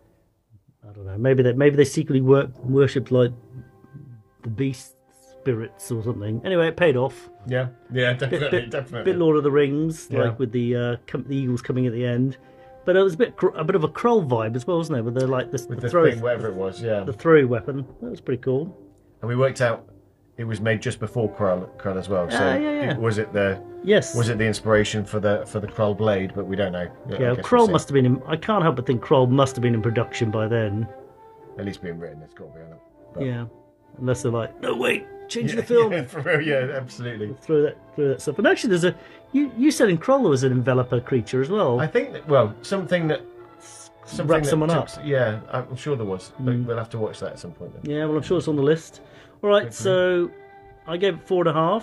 I don't know, maybe they secretly worshipped like the beast spirits or something. Anyway, it paid off. yeah, definitely. Bit Lord of the Rings, Yeah. like with the eagles coming at the end. But it was a bit of a Krull vibe as well, wasn't it? With the throw thing, whatever it was, yeah. the throw weapon. That was pretty cool. And we worked out it was made just before Krull as well. So yeah. was it the inspiration for the Krull blade? But we don't know. I Yeah, guess we'll Krull see. must have been in. I can't help but think Krull must have been in production by then. At least being written. It's got to be on it. But- Yeah, unless they're like, no wait, change the film. Yeah, for real, yeah, absolutely. Throw that stuff. And actually, there's you said in Krull there was an enveloper creature as well. I think that, something that Wrap someone up. Yeah, I'm sure there was. But we'll have to watch that at some point then. Yeah, well, I'm sure it's on the list. All right, so I gave it 4.5.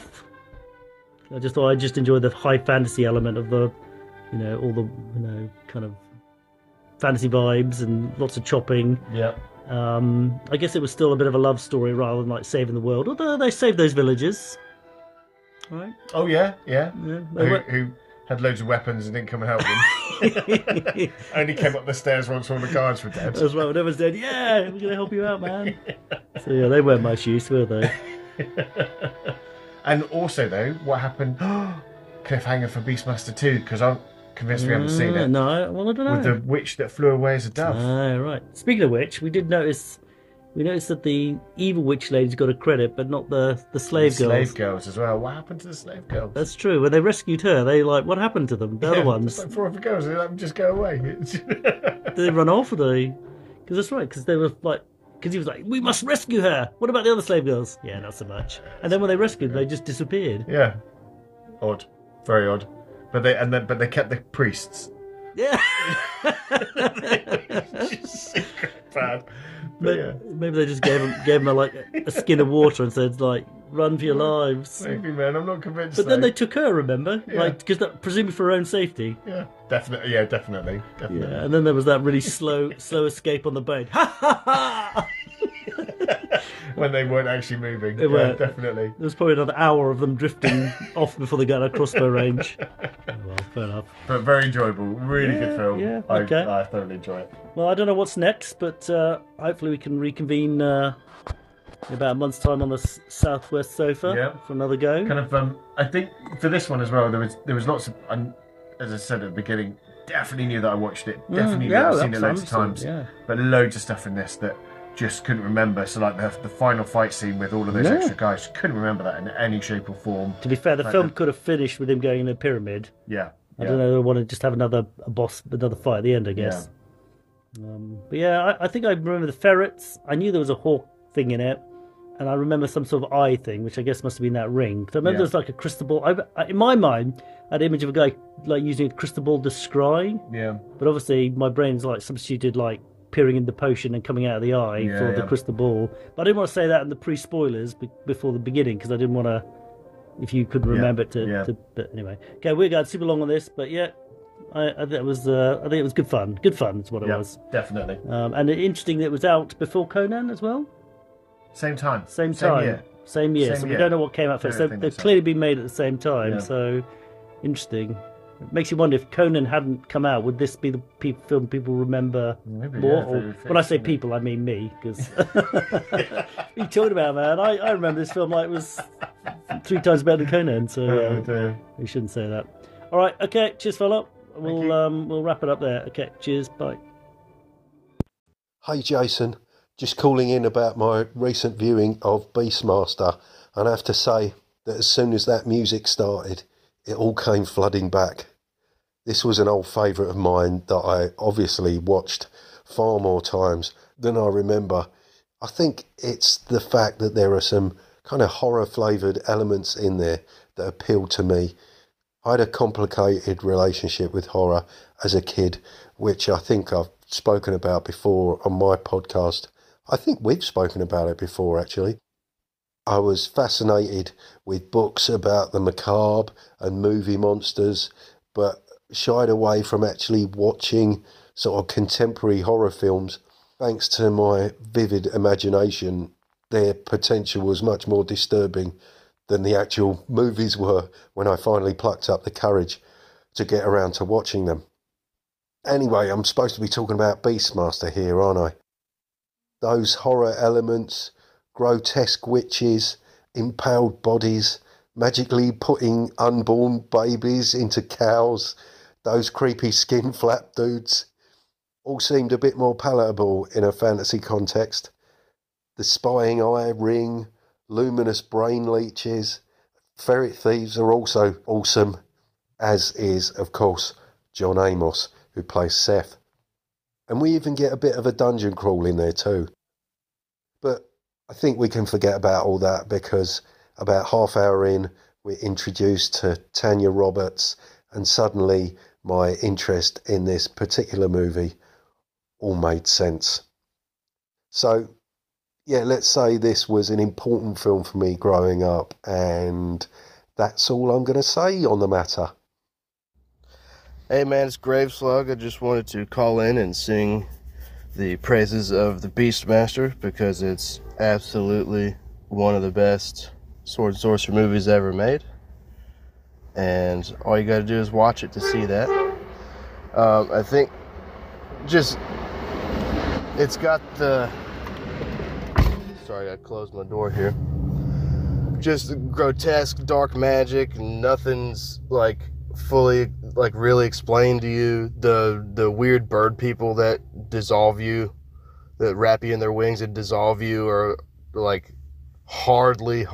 I just thought I just enjoyed the high fantasy element of the, all the, kind of fantasy vibes and lots of chopping. Yeah. I guess it was still a bit of a love story rather than like saving the world, although they saved those villagers. All right. Oh yeah. They Who had loads of weapons and didn't come and help them. Only came up the stairs once all the guards were dead. As well, everyone's dead. Yeah, we're going to help you out, man. So yeah, they weren't much use, were they? And also though, what happened? Cliffhanger for Beastmaster 2, because I'm convinced we haven't seen it. No, well, I don't know. With the witch that flew away as a dove. Ah, right. Speaking of which, we noticed that the evil witch lady's got a credit, but not the slave girls. Slave girls as well. What happened to the slave girls? That's true. When they rescued her, what happened to them? The other ones. It's like 4 other girls. They let them just go away. Did they run off, or they? Because that's right. Because they were like. Because he was like, we must rescue her. What about the other slave girls? Yeah, not so much. And then when they rescued, they just disappeared. Yeah. Odd. Very odd. But they kept the priests. Yeah. Bad. Maybe they just gave him a skin of water and said like, run for your lives. Maybe, man. I'm not convinced. But then they took her, remember? Yeah. Because presumably for her own safety. Yeah, definitely. Yeah, definitely. Yeah, and then there was that really slow escape on the boat. Ha ha ha! When they weren't actually moving. They weren't. Definitely. There was probably another hour of them drifting off before they got a crossbow range. Oh, well, fair enough. But very enjoyable. Really good film. Yeah, okay. I thoroughly enjoy it. Well, I don't know what's next, but hopefully we can reconvene in about a month's time on the southwest sofa for another go. Kind of. I think for this one as well, there was lots of. As I said at the beginning, definitely knew that I watched it. Definitely knew that I've seen it loads of times. Yeah. But loads of stuff in this that just couldn't remember. So like the final fight scene with all of those extra guys, couldn't remember that in any shape or form. To be fair, the film could have finished with him going in a pyramid. Yeah. I don't know. They want to just have another fight at the end, I guess. But yeah, I think I remember the ferrets. I knew there was a hawk thing in it, and I remember some sort of eye thing, which I guess must have been that ring. Because I remember there was like a crystal ball. In my mind, I had an image of a guy like using a crystal ball to scry. Yeah. But obviously, my brain's like substituted like peering in the potion and coming out of the eye for the crystal ball. But I didn't want to say that in the pre-spoilers before the beginning because I didn't want to. If you couldn't remember it to. But anyway, okay, we're going super long on this, but yeah. I think it was good fun. Good fun is what it Yeah, was. definitely. And interesting that it was out before Conan as well. Same time. Same time. Same year. Same So we year. don't know what came out first. So they've clearly been made at the same time. Yeah. So interesting. It makes you wonder if Conan hadn't come out, would this be the film people remember Maybe, more? yeah, Or when I say people, I mean me, because what you talking about, man? I remember this film like it was 3 times better than Conan. So we shouldn't say that. All right. Okay. Cheers, fella. We'll wrap it up there. Okay. Cheers. Bye. Hey Jason, just calling in about my recent viewing of Beastmaster, and I have to say that as soon as that music started, it all came flooding back. This was an old favourite of mine that I obviously watched far more times than I remember. I think it's the fact that there are some kind of horror-flavoured elements in there that appealed to me. I had a complicated relationship with horror as a kid, which I think I've spoken about before on my podcast. I think we've spoken about it before, actually. I was fascinated with books about the macabre and movie monsters, but shied away from actually watching sort of contemporary horror films. Thanks to my vivid imagination, their potential was much more disturbing than the actual movies were when I finally plucked up the courage to get around to watching them. Anyway, I'm supposed to be talking about Beastmaster here, aren't I? Those horror elements, grotesque witches, impaled bodies, magically putting unborn babies into cows, those creepy skin flap dudes, all seemed a bit more palatable in a fantasy context. The spying eye ring, luminous brain leeches, ferret thieves are also awesome, as is, of course, John Amos, who plays Seth. And we even get a bit of a dungeon crawl in there too. But I think we can forget about all that, because about half hour in, we're introduced to Tanya Roberts, and suddenly my interest in this particular movie all made sense. So, yeah, let's say this was an important film for me growing up, and that's all I'm going to say on the matter. Hey man, it's Graveslug. I just wanted to call in and sing the praises of the Beastmaster, because it's absolutely one of the best sword and sorcery movies ever made, and all you gotta do is watch it to see that. I think just it's got the sorry, I closed my door here. Just grotesque dark magic, nothing's like fully like really explained to you. The weird bird people that dissolve you, that wrap you in their wings and dissolve you, are like hardly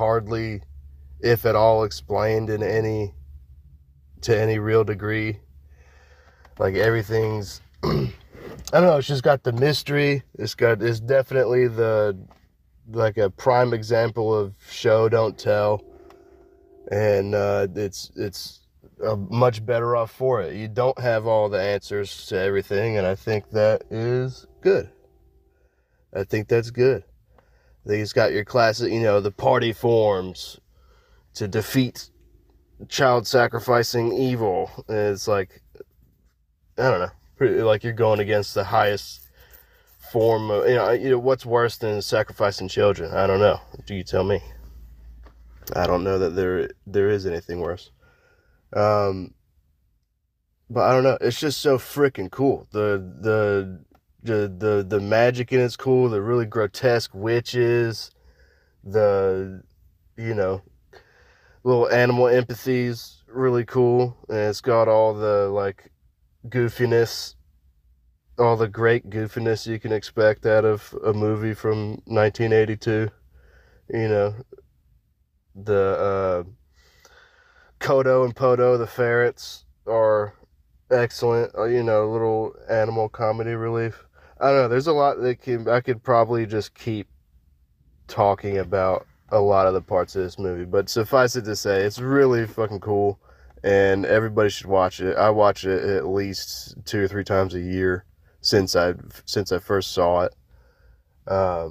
if at all explained in any real degree. Like everything's I don't know, it's just got the mystery. It's definitely like a prime example of show don't tell, and it's much better off for it. You don't have all the answers to everything, and I think that is good. I think that's good. I think it's got your classic, the party forms to defeat child sacrificing evil. And it's like, I don't know, pretty, like you're going against the highest form of, what's worse than sacrificing children? I don't know. Do you tell me? I don't know that there is anything worse. But I don't know. It's just so freaking cool. The magic in it's cool. The really grotesque witches, the little animal empathy's really cool, and it's got all the like goofiness, all the great goofiness you can expect out of a movie from 1982. The Kodo and Podo, the ferrets, are excellent. Little animal comedy relief. I don't know. There's a lot I could probably just keep talking about a lot of the parts of this movie, but suffice it to say, it's really fucking cool, and everybody should watch it. I watch it at least 2 or 3 times a year since I first saw it. I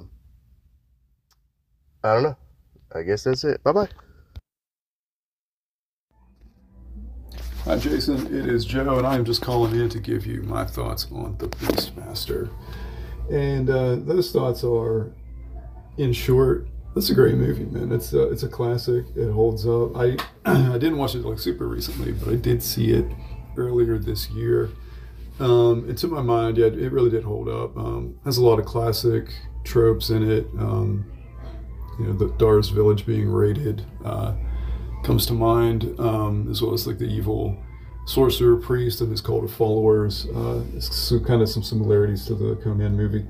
don't know. I guess that's it. Bye-bye. Hi, Jason. It is Joe, and I am just calling in to give you my thoughts on The Beastmaster. And those thoughts are, in short, it's a great movie, man. It's a classic. It holds up. I didn't watch it like super recently, but I did see it earlier this year. And to my mind, yeah, it really did hold up. Has a lot of classic tropes in it. You know, the Dar's village being raided comes to mind, as well as like the evil sorcerer priest and his cult of followers. It's kind of some similarities to the Conan movie.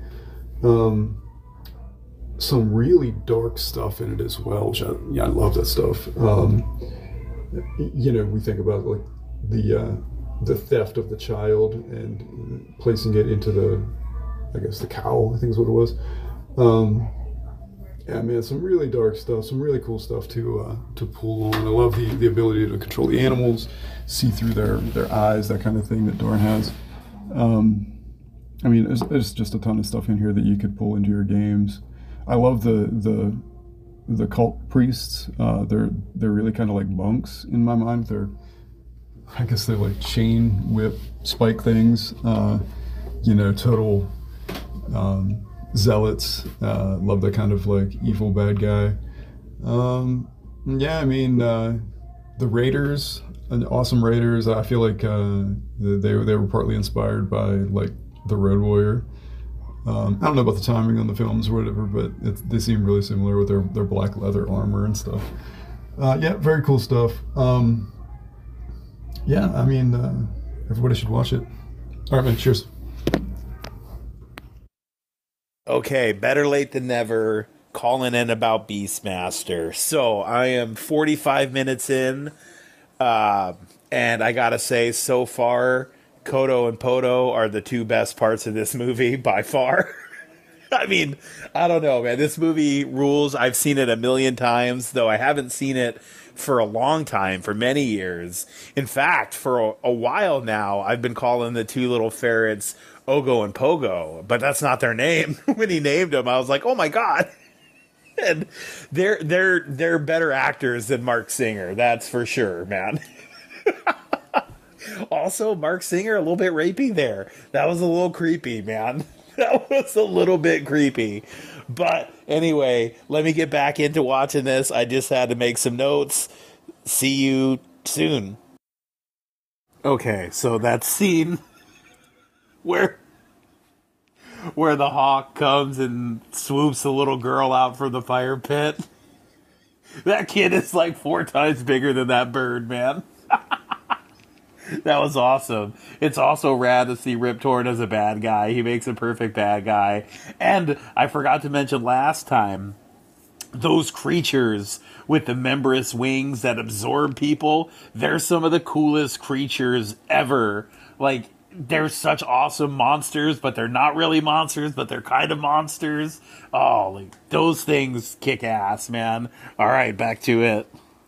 Some really dark stuff in it as well, which I love that stuff. You know, we think about like the theft of the child and placing it into the cow, I think is what it was. Yeah, man, some really dark stuff, some really cool stuff to pull on. I love the ability to control the animals, see through their eyes, that kind of thing that Dorn has. I mean, there's just a ton of stuff in here that you could pull into your games. I love the cult priests. They're really kind of like monks in my mind. I guess they're like chain whip spike things. You know, total zealots. Love that kind of like evil bad guy. Yeah, I mean, the Raiders, awesome Raiders. I feel like they were partly inspired by like the Road Warrior. I don't know about the timing on the films or whatever, but they seem really similar with their black leather armor and stuff. Yeah, very cool stuff. Yeah, I mean, everybody should watch it. All right, man, cheers. Okay, better late than never, calling in about Beastmaster. So, I am 45 minutes in, and I gotta say, so far, Kodo and Podo are the two best parts of this movie by far. I mean, I don't know, man. This movie rules. I've seen it a million times, though I haven't seen it for a long time, for many years. In fact, for a while now, I've been calling the two little ferrets Ogo and Pogo, but that's not their name. When he named them, I was like, oh my God. And they're better actors than Mark Singer, that's for sure, man. Also, Mark Singer, a little bit rapey there. That was a little creepy, man. That was a little bit creepy. But anyway, let me get back into watching this. I just had to make some notes. See you soon. Okay, so that scene where the hawk comes and swoops the little girl out from the fire pit. That kid is like 4 times bigger than that bird, man. That was awesome. It's also rad to see Rip Torn as a bad guy. He makes a perfect bad guy. And I forgot to mention last time, those creatures with the membranous wings that absorb people, they're some of the coolest creatures ever. Like, they're such awesome monsters, but they're not really monsters, but they're kind of monsters. Oh, like, those things kick ass, man. All right, back to it.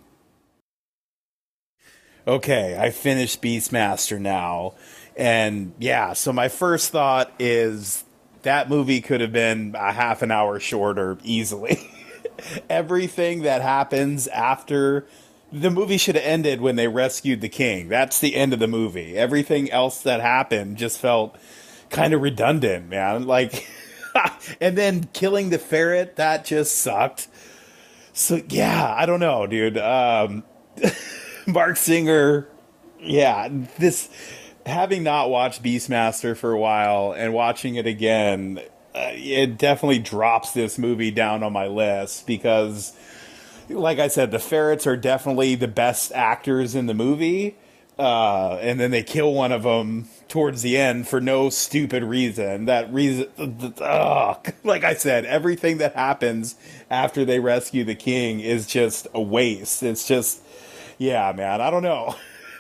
Okay, I finished Beastmaster now. And yeah, so my first thought is that movie could have been a half an hour shorter easily. Everything that happens after the movie should have ended when they rescued the king. That's the end of the movie. Everything else that happened just felt kind of redundant, man. Like, and then killing the ferret, that just sucked. So yeah, I don't know, dude. Mark Singer, yeah, this, having not watched Beastmaster for a while and watching it again, it definitely drops this movie down on my list because, like I said, the ferrets are definitely the best actors in the movie, and then they kill one of them towards the end for no stupid reason. That reason, like I said, everything that happens after they rescue the king is just a waste. It's just... yeah, man, I don't know.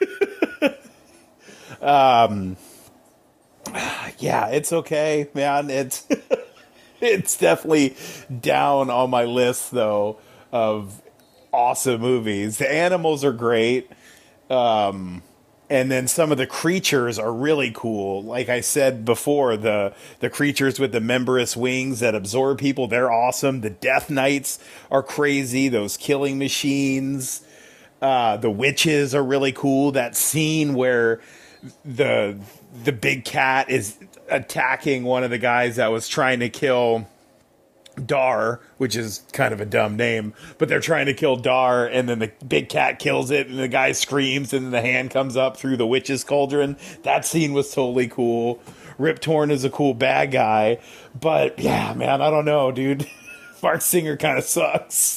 Yeah, it's okay, man. It's it's definitely down on my list, though, of awesome movies. The animals are great. And then some of the creatures are really cool. Like I said before, the creatures with the membranous wings that absorb people, they're awesome. The Death Knights are crazy. Those killing machines. The witches are really cool. That scene where the big cat is attacking one of the guys that was trying to kill Dar, which is kind of a dumb name, but they're trying to kill Dar, and then the big cat kills it, and the guy screams, and then the hand comes up through the witch's cauldron. That scene was totally cool. Rip Torn is a cool bad guy, but yeah, man, I don't know, dude. Mark Singer kind of sucks.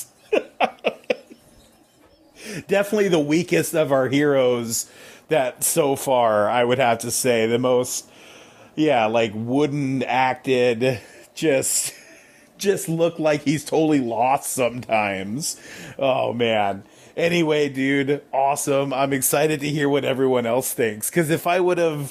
Definitely the weakest of our heroes that so far, I would have to say. The most, like wooden acted, just look like he's totally lost sometimes. Oh, man. Anyway, dude, awesome. I'm excited to hear what everyone else thinks. Because if I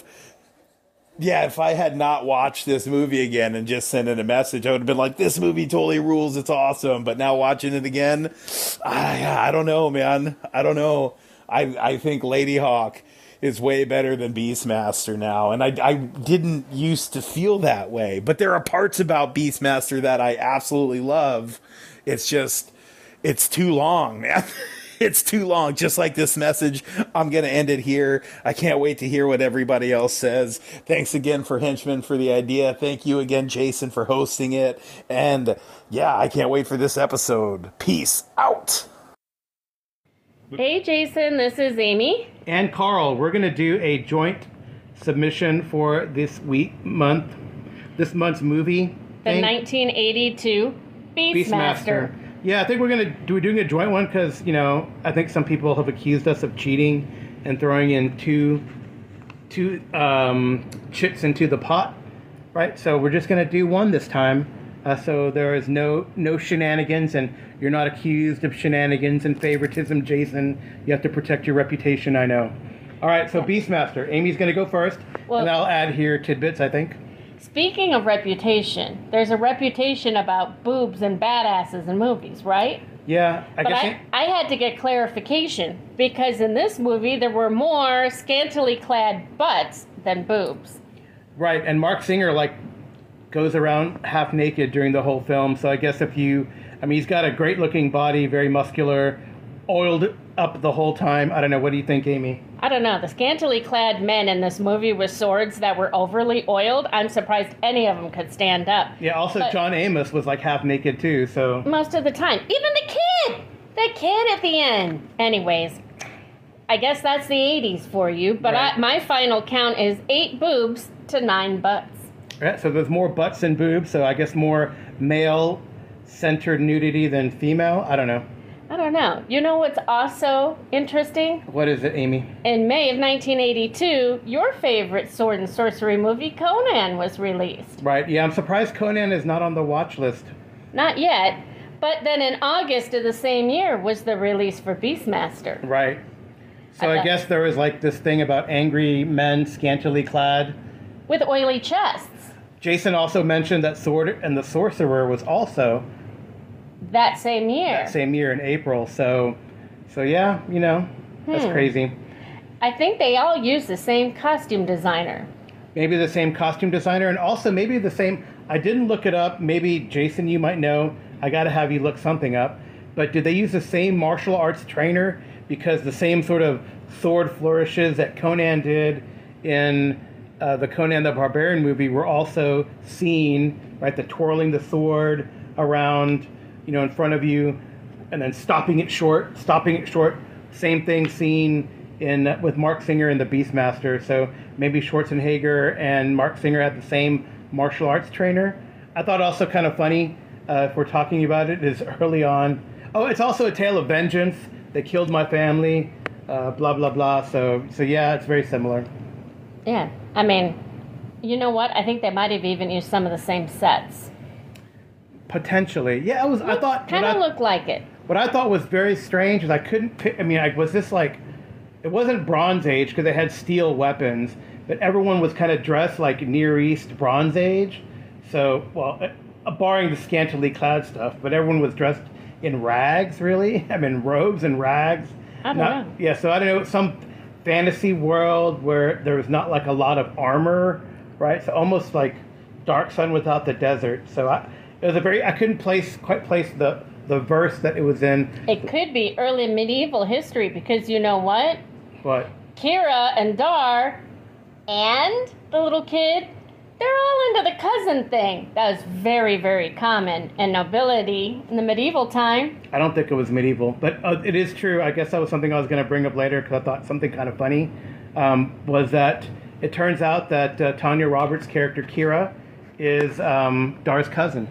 had not watched this movie again and just sent in a message, I would have been like, this movie totally rules. It's awesome. But now watching it again, I don't know, man. I don't know. I think Lady Hawk is way better than Beastmaster now. And I didn't used to feel that way. But there are parts about Beastmaster that I absolutely love. It's just, it's too long, man. It's too long. Just like this message, I'm going to end it here. I can't wait to hear what everybody else says. Thanks again for Henchman for the idea. Thank you again, Jason, for hosting it. And yeah, I can't wait for this episode. Peace out. Hey, Jason, this is Amy. And Carl, we're going to do a joint submission for this month's movie. The 1982 Beastmaster. Yeah, I think we're doing a joint one because, I think some people have accused us of cheating and throwing in two chits into the pot, right? So we're just going to do one this time. So there is no shenanigans, and you're not accused of shenanigans and favoritism, Jason. You have to protect your reputation, I know. All right, so Beastmaster. Amy's going to go first, and I'll add here tidbits, I think. Speaking of reputation, there's a reputation about boobs and badasses in movies, right? Yeah, I had to get clarification, because in this movie there were more scantily clad butts than boobs. Right, and Mark Singer, goes around half naked during the whole film, so I guess he's got a great looking body, very muscular, oiled up the whole time. I don't know, what do you think, Amy? I don't know. The scantily clad men in this movie with swords that were overly oiled, I'm surprised any of them could stand up. Yeah, also John Amos was half naked too, so... Most of the time. Even the kid at the end. Anyways, I guess that's the 80s for you, but right. My final count is 8 boobs to 9 butts. Right, so there's more butts than boobs, so I guess more male-centered nudity than female? I don't know. You know what's also interesting? What is it, Amy? In May of 1982, your favorite sword and sorcery movie, Conan, was released. Right, yeah, I'm surprised Conan is not on the watch list. Not yet, but then in August of the same year was the release for Beastmaster. Right. So I guess there was this thing about angry men scantily clad. With oily chests. Jason also mentioned that Sword and the Sorcerer was also... That same year in April. So yeah, that's crazy. I think they all use the same costume designer. Maybe the same costume designer, and also maybe the same... I didn't look it up. Maybe, Jason, you might know. I got to have you look something up. But did they use the same martial arts trainer? Because the same sort of sword flourishes that Conan did in... the Conan the Barbarian movie were also seen, right? The twirling the sword around, in front of you, and then stopping it short. Same thing seen with Mark Singer in the Beastmaster. So maybe Schwarzenegger and Mark Singer had the same martial arts trainer. I thought also kind of funny, if we're talking about it, is early on. Oh, it's also a tale of vengeance. They killed my family, blah, blah, blah. So yeah, it's very similar. Yeah. You know what? I think they might have even used some of the same sets. Potentially. Yeah, it was. I thought... Kind of looked like it. What I thought was very strange is I couldn't... was this it wasn't Bronze Age because they had steel weapons, but everyone was kind of dressed like Near East Bronze Age. So, barring the scantily clad stuff, but everyone was dressed in rags, really. Robes and rags. I don't know. Yeah, so I don't know, some fantasy world where there was not a lot of armor, right? So almost like Dark Sun without the desert. So it was I couldn't quite place the the verse that it was in. It could be early medieval history because you know what? What? Kira and Dar and the little kid, they're all into the cousin thing. That was very, very common in nobility in the medieval time. I don't think it was medieval, but it is true. I guess that was something I was going to bring up later because I thought something kind of funny was that it turns out that Tanya Roberts' character Kira is Dar's cousin.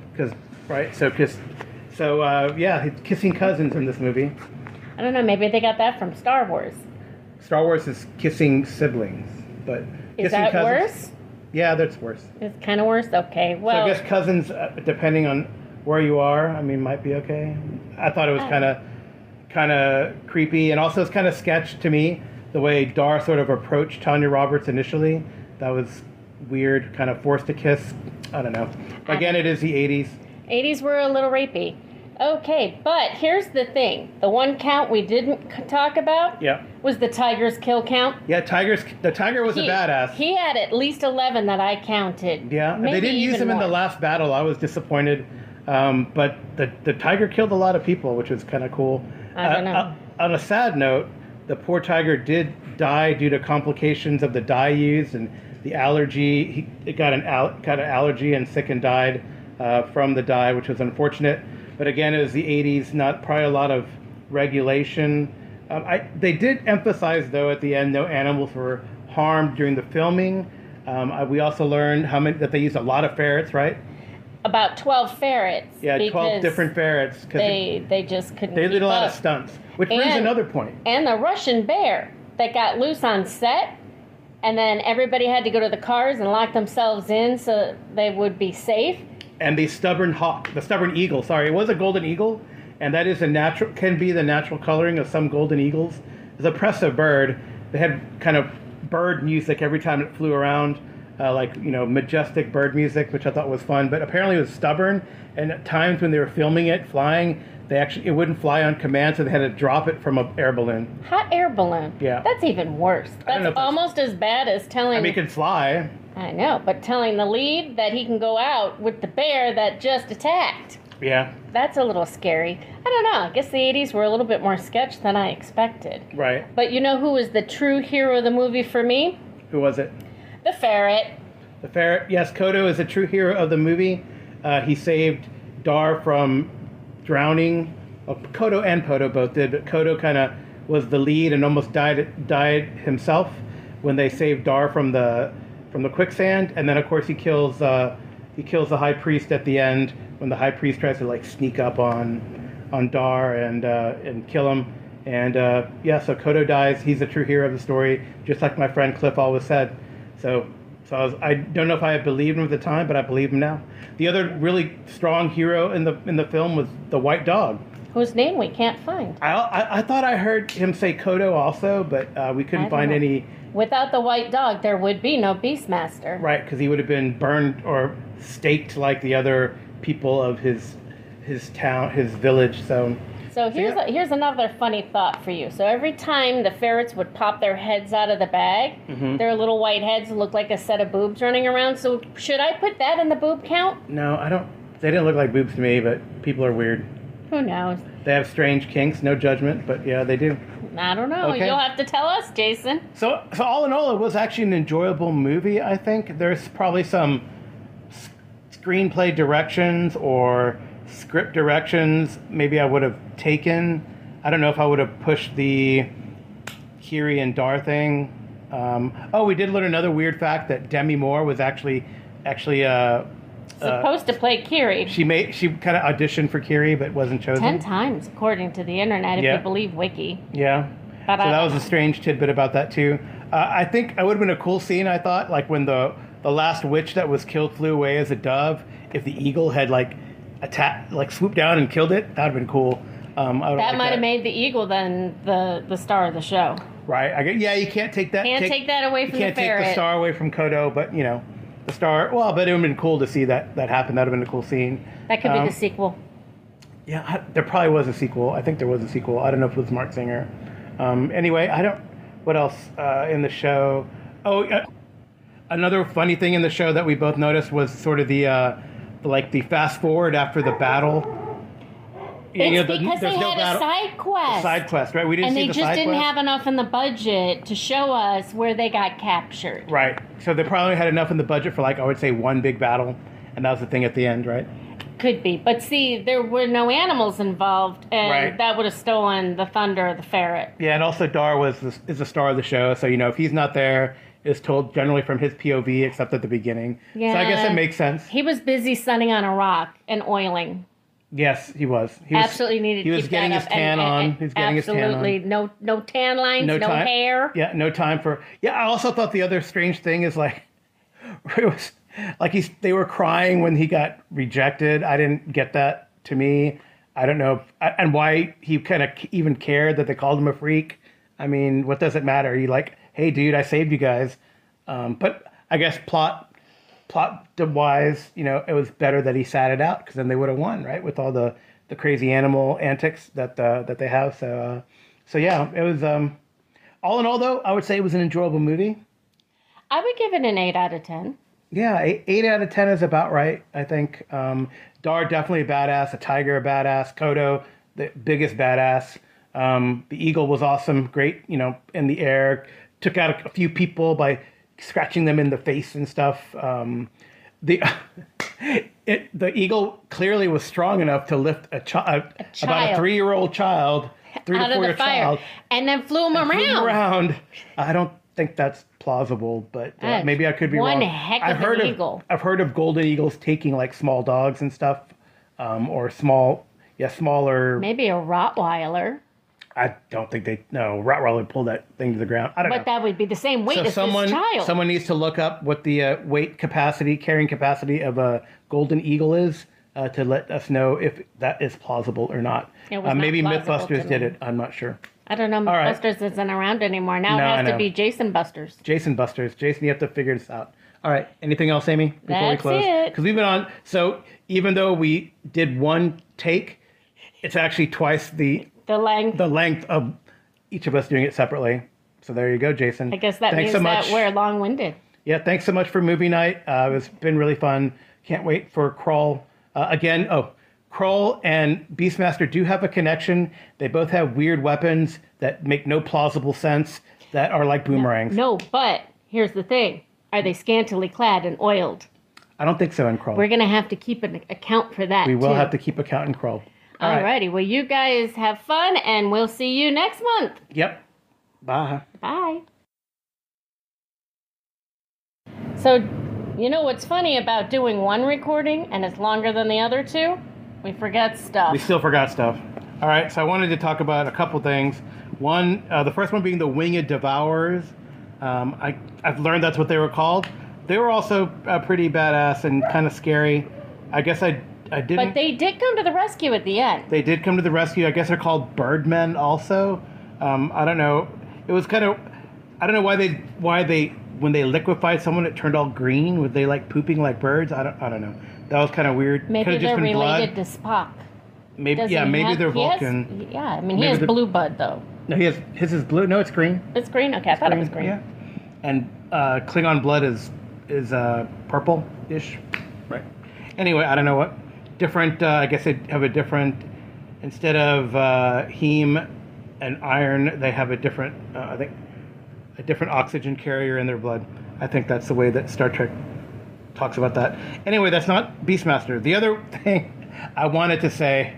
Yeah, kissing cousins in this movie. I don't know, maybe they got that from Star Wars. Star Wars is kissing siblings, but Is that worse? Yeah, that's worse. It's kind of worse? Okay, well... So I guess cousins, depending on where you are, I mean, might be okay. I thought it was kind of creepy, and also it's kind of sketch to me, the way Dar sort of approached Tanya Roberts initially. That was weird, kind of forced to kiss. I don't know. Again, it is the 80s. 80s were a little rapey. Okay, but here's the thing. The one count we didn't talk about was the tiger's kill count. Yeah, the tiger was a badass. He had at least 11 that I counted. Yeah, they didn't use him in the last battle. I was disappointed. But the tiger killed a lot of people, which was kind of cool. I don't know. On a sad note, the poor tiger did die due to complications of the dye used and the allergy. He got an allergy and sick and died from the dye, which was unfortunate. But again, it was the 80s, probably a lot of regulation. They did emphasize, though, at the end, no animals were harmed during the filming. We also learned that they used a lot of ferrets, right? About 12 ferrets. Yeah, 12 different ferrets. They just couldn't They did a lot up. of stunts, which brings another point. And the Russian bear that got loose on set, and then everybody had to go to the cars and lock themselves in so they would be safe. And the stubborn eagle. Sorry, it was a golden eagle, and that is can be the natural coloring of some golden eagles. It's an impressive bird. They had kind of bird music every time it flew around, majestic bird music, which I thought was fun. But apparently it was stubborn, and at times when they were filming it, flying, it wouldn't fly on command, so they had to drop it from an air balloon. Hot air balloon. Yeah. That's even worse. That's almost as bad as telling... I mean, it can fly. I know, but telling the lead that he can go out with the bear that just attacked. Yeah. That's a little scary. I don't know. I guess the 80s were a little bit more sketch than I expected. Right. But you know who was the true hero of the movie for me? Who was it? The ferret. The ferret. Yes, Kodo is the true hero of the movie. He saved Dar from drowning. Well, Kodo and Podo both did, but Kodo kind of was the lead and almost died himself when they saved Dar from the quicksand. And then of course he kills the high priest at the end when the high priest tries to sneak up on Dar and kill him. And so Kodo dies. He's the true hero of the story, just like my friend Cliff always said. So I don't know if I believed him at the time, but I believe him now. The other really strong hero in the film was the white dog, whose name we can't find. I thought I heard him say Kodo also, but we couldn't find any. Without the white dog, there would be no Beastmaster. Right, because he would have been burned or staked like the other people of his town, his village. So here's another funny thought for you. So every time the ferrets would pop their heads out of the bag, their little white heads looked like a set of boobs running around. So should I put that in the boob count? No, I don't. They didn't look like boobs to me, but people are weird. Who knows? They have strange kinks, no judgment, but yeah, they do. I don't know. Okay. You'll have to tell us, Jason. So all in all, it was actually an enjoyable movie, I think. There's probably some screenplay directions or script directions maybe I would have taken. I don't know if I would have pushed the Kiri and Dar thing. We did learn another weird fact that Demi Moore was actually supposed to play Kiri. She kind of auditioned for Kiri, but wasn't chosen. 10 times, according to the internet, if you believe Wiki. Yeah. So that was a strange tidbit about that too. I think it would have been a cool scene. I thought, when the last witch that was killed flew away as a dove. If the eagle had swooped down and killed it, that would have been cool. That might have made the eagle then the star of the show. Right. You can't take that. Take that away from the ferret. You can't take the star away from Kodo, but the star. Well, but it would have been cool to see that happen. That would have been a cool scene. That could be the sequel. Yeah, there probably was a sequel. I think there was a sequel. I don't know if it was Mark Singer. Anyway, I don't. What else in the show? Another funny thing in the show that we both noticed was sort of the fast forward after the battle. It's because they had a side quest. Side quest, right? We didn't and see they the just side didn't quest. have enough in the budget to show us where they got captured. Right. So they probably had enough in the budget for, like, I would say one big battle, and that was the thing at the end, right? Could be. But see, there were no animals involved, and Right. that would have stolen the thunder of the ferret. Yeah, and also Dar is the star of the show, so, if he's not there, it's told generally from his POV, except at the beginning. Yeah. So I guess it makes sense. He was busy sunning on a rock and oiling. Yes, he was. Absolutely needed He to was keep getting that his up. tan on. He was getting his tan on. Absolutely. No tan lines, no time. hair. Yeah, no time for. Yeah, I also thought the other strange thing is like, it was like they were crying when he got rejected. I didn't get that. To me, I don't know, and why he kind of even cared that they called him a freak. I mean, what does it matter? He like, hey, dude, I saved you guys. But I guess plot wise, it was better that he sat it out because then they would have won, right? With all the crazy animal antics that they have. So yeah, it was. All in all, though, I would say it was an enjoyable movie. I would give it an 8 out of 10. Yeah, 8 out of 10 is about right, I think. Dar definitely a badass, a tiger a badass, Kodo the biggest badass. The eagle was awesome, great, in the air. Took out a few people by scratching them in the face and stuff. The eagle clearly was strong enough to lift about a 3-year-old child, 3 out to 4 of year the fire, child, and then flew him around. I don't think that's plausible, but maybe I could be one wrong. heck of an eagle. I've heard of golden eagles taking like small dogs and stuff, or smaller. Maybe a Rottweiler. I don't think Rottweiler would pull that thing to the ground. I don't know. But that would be the same weight as this child. Someone needs to look up what the carrying capacity of a golden eagle is to let us know if that is plausible or not. It was not maybe plausible Mythbusters to did me. it. I'm not sure. I don't know. All right. Mythbusters isn't around anymore. Now No, I it has to know. be Jason Busters. Jason Busters. Jason, you have to figure this out. All right. Anything else, Amy? Before That's we close? it. Because we've been on. So even though we did one take, it's actually twice the length of each of us doing it separately. So there you go, Jason. I guess that Thanks means so much. that we're long-winded. Yeah, thanks so much for movie night. It's been really fun. Can't wait for Krull. Again, Krull and Beastmaster do have a connection. They both have weird weapons that make no plausible sense that are like boomerangs. No, but here's the thing. Are they scantily clad and oiled? I don't think so in Krull. We're going to have to keep an account for that, We will too. have to keep account in Krull. All right. Alrighty. Well, you guys have fun, and we'll see you next month. Yep. Bye. Bye. So, you know what's funny about doing one recording and it's longer than the other two? We forget stuff. We still forgot stuff. All right, so I wanted to talk about a couple things. One, the first one being the Winged Devourers. I've learned that's what they were called. They were also pretty badass and kind of scary. I guess I didn't. But they did come to the rescue at the end. They did come to the rescue. I guess they're called Birdmen also. I don't know. It was kind of. I don't know why they when they liquefied someone it turned all green. Were they like pooping like birds? I don't know. That was kind of weird. Maybe Could've just they're been related blood. to Spock. Maybe Doesn't maybe have- they're he has- Vulcan. he Maybe has they're- blue blood though. No, his is blue. No, it's green. It's green. Okay, I thought it was green. Yeah. And Klingon blood is purple-ish. Right. Anyway, I don't know what different. I guess they have a different. Instead of heme and iron, they have a different. I think a different oxygen carrier in their blood. I think that's the way that Star Trek talks about that. Anyway, that's not Beastmaster. The other thing I wanted to say.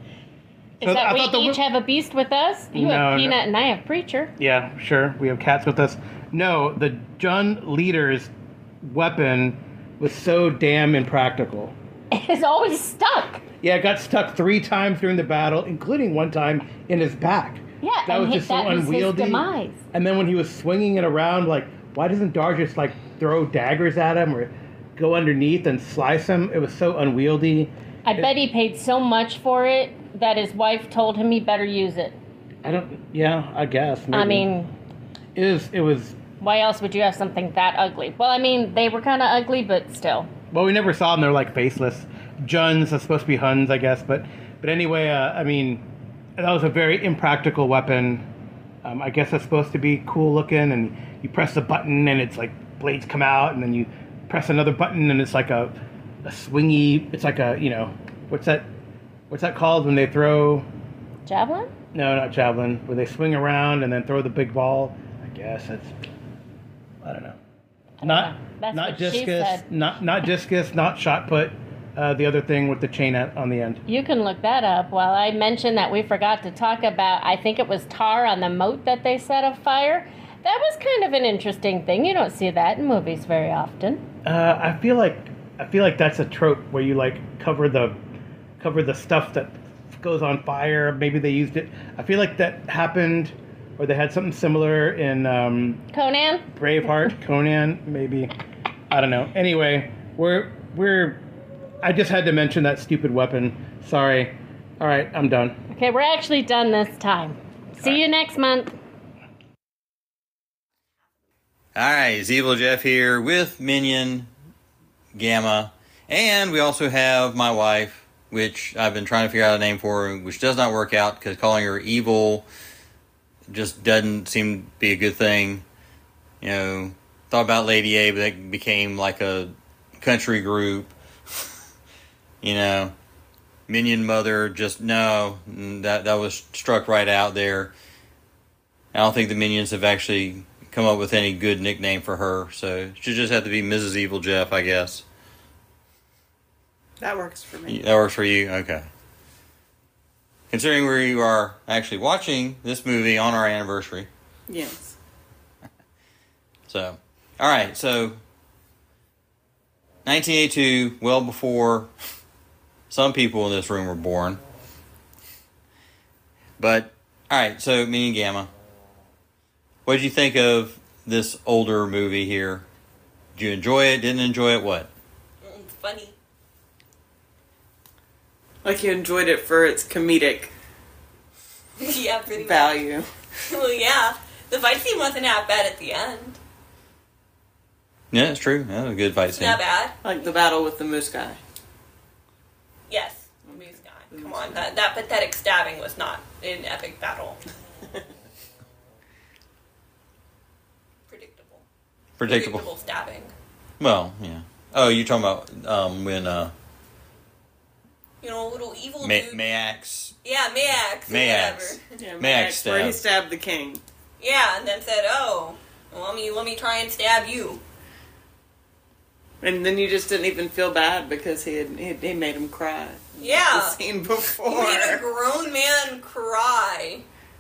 Is So that I we thought the- each have a beast with us? You No, have no. Peanut and I have Preacher. Yeah, sure. We have cats with us. No, the Jun leader's weapon was so damn impractical. It's always stuck. Yeah, it got stuck 3 times during the battle, including one time in his back. Yeah, That and was just so that was his unwieldy. demise. And then when he was swinging it around, like, why doesn't Dar just, like, throw daggers at him or go underneath and slice him? It was so unwieldy. I bet he paid so much for it that his wife told him he better use it. Yeah, I guess. I maybe. mean, It was. why else would you have something that ugly? Well, I mean, they were kind of ugly, but still. Well, we never saw them. They're like faceless. Juns are supposed to be Huns, I guess. But anyway, I mean, that was a very impractical weapon. I guess it's supposed to be cool looking, and you press a button and it's like blades come out, and then you press another button and it's like a swingy. It's like a what's what's that called when they throw? Javelin? No, not javelin. Where they swing around and then throw the big ball. I guess that's. I don't know. That's Not what she discus. said. Not discus. Not shot put. The other thing with the chain on the end. You can look that up. While I mentioned that we forgot to talk about, I think it was tar on the moat that they set afire. That was kind of an interesting thing. You don't see that in movies very often. I feel like that's a trope where you like cover the stuff that goes on fire. Maybe they used it. I feel like that happened, or they had something similar in Conan? Braveheart, Conan, maybe. I don't know. Anyway, we're. I just had to mention that stupid weapon. Sorry. All right, I'm done. Okay, we're actually done this time. See you next month. Alright, it's Evil Jeff here with Minion, Gamma, and we also have my wife, which I've been trying to figure out a name for her, which does not work out because calling her Evil just doesn't seem to be a good thing. You know, thought about Lady A, but that became like a country group. You know, Minion Mother, just no, that was struck right out there. I don't think the Minions have actually come up with any good nickname for her, so it should just have to be Mrs. Evil Jeff, I guess. That works for me. That works for you? Okay. Considering we are actually watching this movie on our anniversary. Yes. So, alright, so 1982, well before some people in this room were born. But, alright, so me and Gamma. What did you think of this older movie here? Did you enjoy it? Didn't enjoy it? What? It's funny. Like you enjoyed it for its comedic Yeah, pretty value. much. Well, yeah. The fight scene wasn't half bad at the end. Yeah, it's true. That was a good fight scene. Not bad. Like the battle with the moose guy. Yes. Moose guy. Come on. That pathetic stabbing was not an epic battle. Predictable stabbing. Well, yeah. Oh, you're talking about when You know, little evil dude. Mayax. Yeah, Mayax. Mayax. Yeah, Mayax where he stabbed. stabbed the king. Yeah, and then said, "Oh, well, let me try and stab you." And then you just didn't even feel bad because he made him cry. Yeah. The scene before. He made a grown man cry.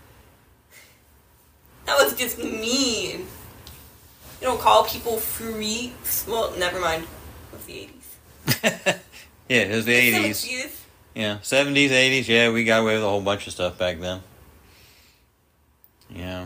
That was just mean. You don't call people freaks. Well, never mind. It was the 80s. Yeah, it was the 80s. 70s. Yeah, 70s, 80s. Yeah, we got away with a whole bunch of stuff back then. Yeah.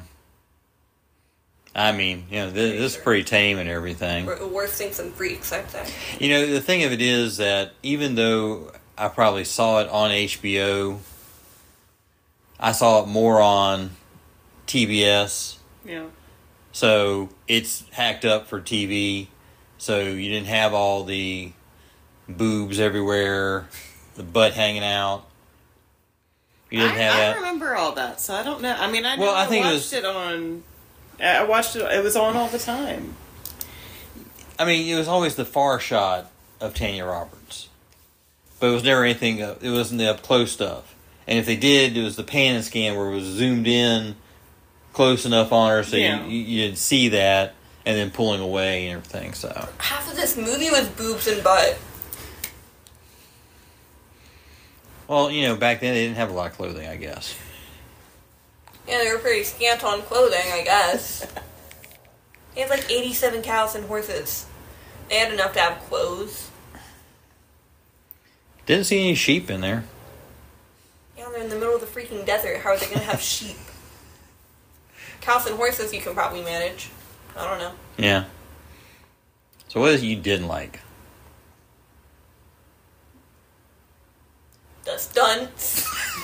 I mean, you know, this is pretty tame and everything. Worse things than freaks, I'd say. You know, the thing of it is that even though I probably saw it on HBO, I saw it more on TBS. Yeah. So it's hacked up for TV. So you didn't have all the boobs everywhere, the butt hanging out. You didn't have that. I remember all that, so I don't know. I mean, I watched it on. I watched it. It was on all the time. I mean, it was always the far shot of Tanya Roberts, but it was never anything. It wasn't the up close stuff. And if they did, it was the pan and scan where it was zoomed in close enough on her so you didn't see that, and then pulling away and everything. So Half of this movie was boobs and butt. well, you know, back then they didn't have a lot of clothing, I guess. Yeah, they were pretty scant on clothing, I guess. They had like 87 cows and horses. They had enough to have clothes. Didn't see any sheep in there. Yeah, they're in the middle of the freaking desert. How are they going to have sheep? Cows and horses you can probably manage. I don't know. Yeah. So what is it you didn't like? The stunts.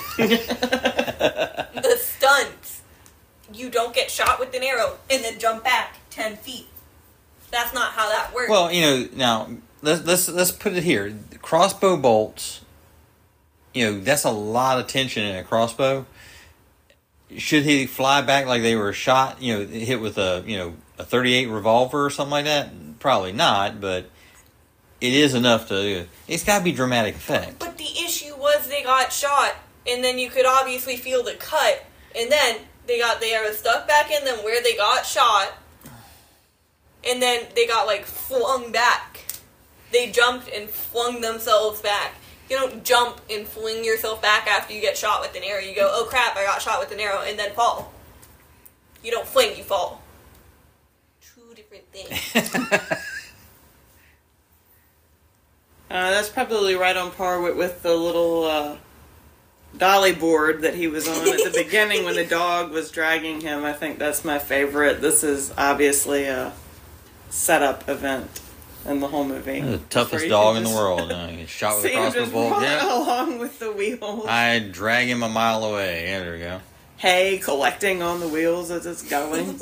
The stunts. You don't get shot with an arrow and then jump back 10 feet. That's not how that works. Well, you know, now let's put it here. Crossbow bolts. You know, that's a lot of tension in a crossbow. Should he fly back like they were shot? You know, hit with a 38 revolver or something like that? Probably not, but it is enough to. It's got to be dramatic effect. But the issue was they got shot, and then you could obviously feel the cut, and then they were stuck back in them where they got shot, and then they got, like, flung back. They jumped and flung themselves back. You don't jump and fling yourself back after you get shot with an arrow. You go, oh crap, I got shot with an arrow, and then fall. You don't fling, you fall. Two different things. That's probably right on par with the little dolly board that he was on at the beginning when the dog was dragging him. I think that's my favorite. This is obviously a setup event in the whole movie. The toughest dog in the world. He gets shot with a crossbow bolt. Yeah. Along with the wheels. I drag him a mile away. Yeah, there we go. Hay collecting on the wheels as it's going.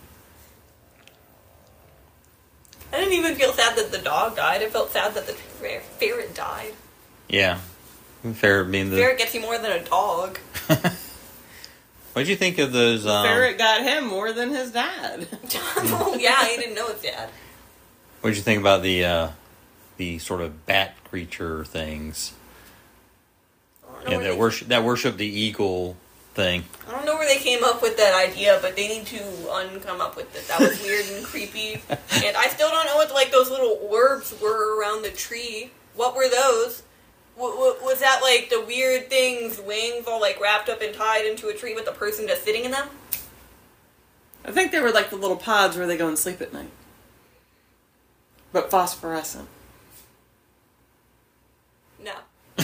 I didn't even feel sad that the dog died. I felt sad that the ferret died. Yeah. Ferret being the... Ferret gets you more than a dog. What'd you think of those... Ferret got him more than his dad. Oh, yeah, he didn't know his dad. What'd you think about the sort of bat creature things? Yeah, that worship the eagle thing. I don't know where they came up with that idea, but they need to come up with it. That was weird and creepy. And I still don't know what, like, those little orbs were around the tree. What were those? Was that, like, the weird things, wings all, like, wrapped up and tied into a tree with the person just sitting in them? I think they were like the little pods where they go and sleep at night. But phosphorescent. No.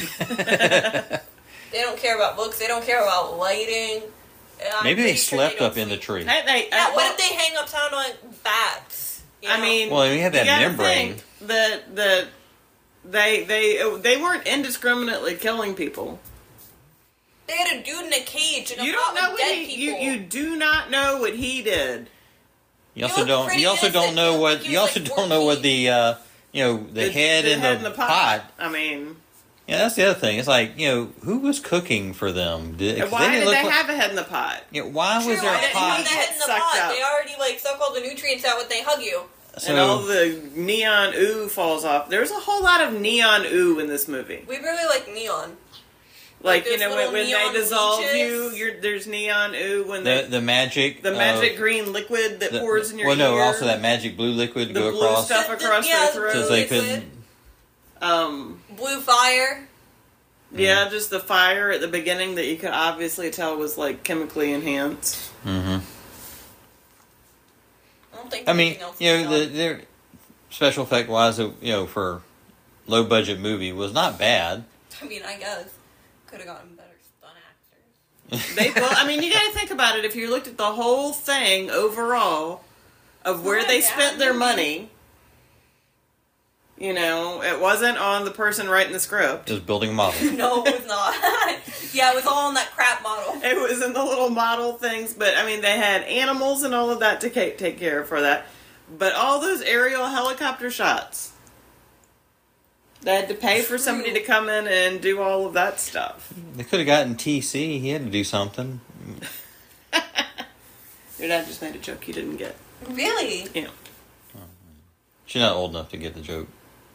They don't care about books. They don't care about lighting. Maybe they slept up in the tree. What if they hang upside on bats? I mean, well, we have that membrane. That they weren't indiscriminately killing people. They had a dude in a cage and you a don't know with what dead people. You do not know what he did. You also don't know what the the head in the pot. I mean. Yeah, that's the other thing. It's like, who was cooking for them? Why did they have a head in the pot? Why was there a pot? The head in the pot. They already suck all the nutrients out when they hug you. And all the neon ooh falls off. There's a whole lot of neon ooh in this movie. We really like neon. Like when they dissolve you, there's neon ooh when the magic green liquid that pours in your ear. Well, no, also that magic blue liquid to go blue across. Stuff across their throat. So they couldn't. Blue fire. Yeah, just the fire at the beginning that you could obviously tell was like chemically enhanced. Mm-hmm. I mean, the special effect wise, for low budget movie was not bad. I mean, I guess could have gotten better stunt actors. You got to think about it. If you looked at the whole thing overall of where they spent their money. It wasn't on the person writing the script. It was building a model. No, it was not. Yeah, it was all on that crap model. It was in the little model things, but they had animals and all of that to take care of for that. But all those aerial helicopter shots, they had to pay for somebody to come in and do all of that stuff. They could have gotten TC. He had to do something. Your dad just made a joke you didn't get. Really? Yeah. She's not old enough to get the joke.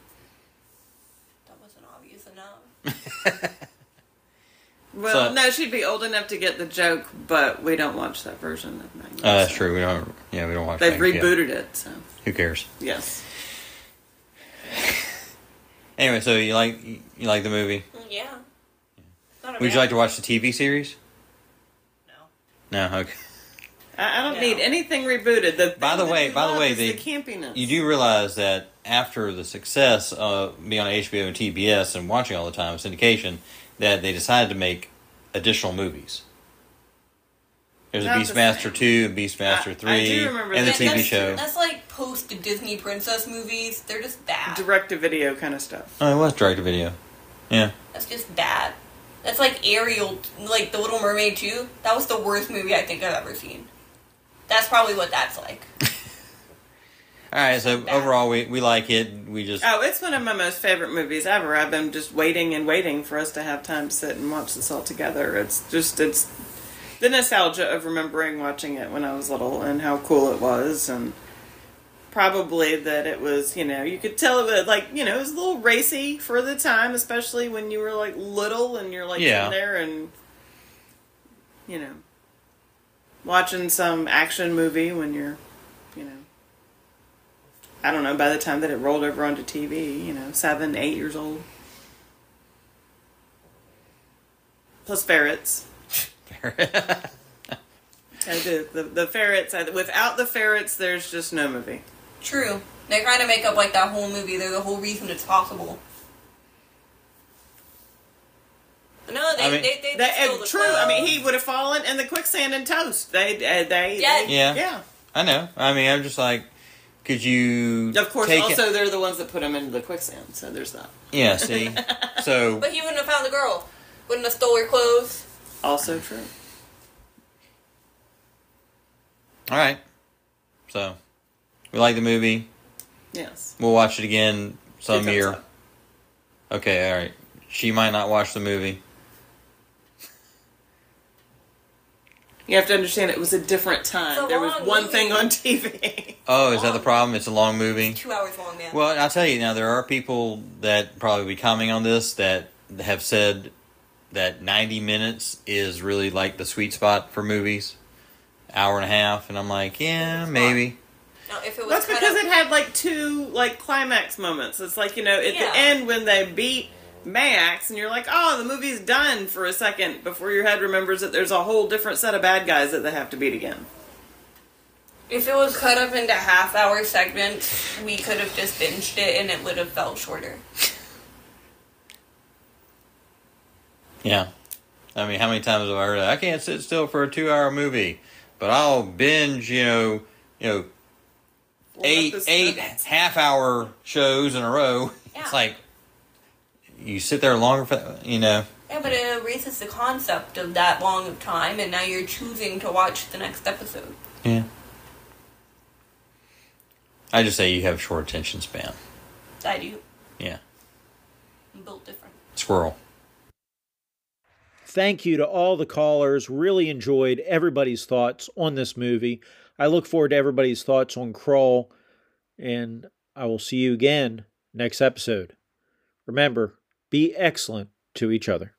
Well, no, she'd be old enough to get the joke, but we don't watch that version of Magnet. That's true. We don't. Yeah, we don't watch. They've rebooted it, so who cares? Yes. Anyway, so you like the movie? Yeah. Would you like to watch the TV series? No. No. Okay. I don't need anything rebooted. By the way, the campiness. You do realize that after the success of being on HBO and TBS and watching all the time syndication, that they decided to make additional movies. There's a Beastmaster 2 and Beastmaster 3 and the TV show. That's like post-Disney princess movies. They're just bad. Direct-to-video kind of stuff. Oh, it was direct-to-video. Yeah. That's just bad. That's like Ariel, like The Little Mermaid 2. That was the worst movie I think I've ever seen. That's probably what that's like. Alright, so overall we like it. It's one of my most favorite movies ever. I've been just waiting for us to have time to sit and watch this all together. It's the nostalgia of remembering watching it when I was little and how cool it was. And probably that it was, you could tell it was like, it was a little racy for the time, especially when you were like little and you're like in there and, watching some action movie when you're, I don't know, by the time that it rolled over onto TV, 7, 8 years old. Plus ferrets. The ferrets, without the ferrets, there's just no movie. True. They kind of make up like that whole movie. They're the whole reason it's possible. No, they stole the true. clothes. I mean, he would have fallen in the quicksand and toast. Yeah. I know. I mean, I'm just like, could you? Of course. Also, they're the ones that put him into the quicksand. So there's that. Yeah. See. So. But he wouldn't have found the girl. Wouldn't have stole her clothes. Also true. All right. So, we like the movie. Yes. We'll watch it again some year. Up. Okay. All right. She might not watch the movie. You have to understand it was a different time. There was one thing on TV. Oh, is that the problem? It's a long movie? It's 2 hours long, man. Well, I'll tell you now, there are people that probably be commenting on this that have said that 90 minutes is really like the sweet spot for movies. Hour and a half. And I'm like, yeah, maybe. Now, if it was That's because it had like 2 like climax moments. It's like, at the end when they beat Max and you're like, oh, the movie's done for a second before your head remembers that there's a whole different set of bad guys that they have to beat again. If it was cut up into half-hour segments, we could have just binged it and it would have felt shorter. Yeah. I mean, how many times have I heard that? I can't sit still for a 2-hour movie, but I'll binge, 8 half-hour shows in a row. Yeah. It's like, you sit there longer for, Yeah, but it erases the concept of that long of time, and now you're choosing to watch the next episode. Yeah. I just say you have short attention span. I do. Yeah. I'm built different. Squirrel. Thank you to all the callers. Really enjoyed everybody's thoughts on this movie. I look forward to everybody's thoughts on Krull, and I will see you again next episode. Remember, be excellent to each other.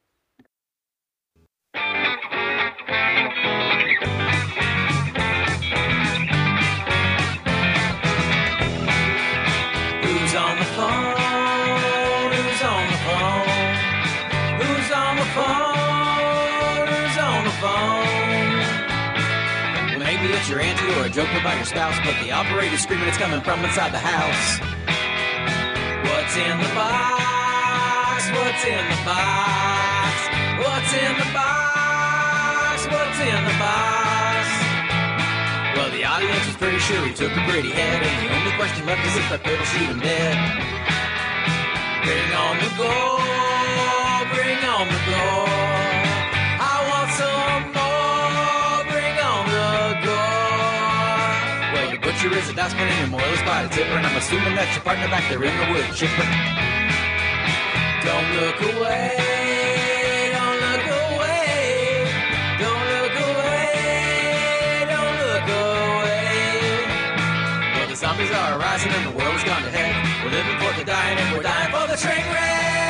Who's on the phone? Who's on the phone? Who's on the phone? Who's on the phone? Well, maybe it's your auntie or a joke about your spouse, but the operator's screaming it's coming from inside the house. What's in the box? What's in the box? What's in the box? What's in the box? Well, the audience is pretty sure he took a pretty head, and the only question left is if that it'll shoot him dead. Bring on the gold, bring on the gold. I want some more, bring on the gold. Well, the butcher is a dustman and your moil is by the tipper, and I'm assuming that's your partner back there in the wood chipper. Don't look away, don't look away, don't look away, don't look away. Well, the zombies are rising and the world has gone to heck. We're living for the dying and we're dying for the train wreck.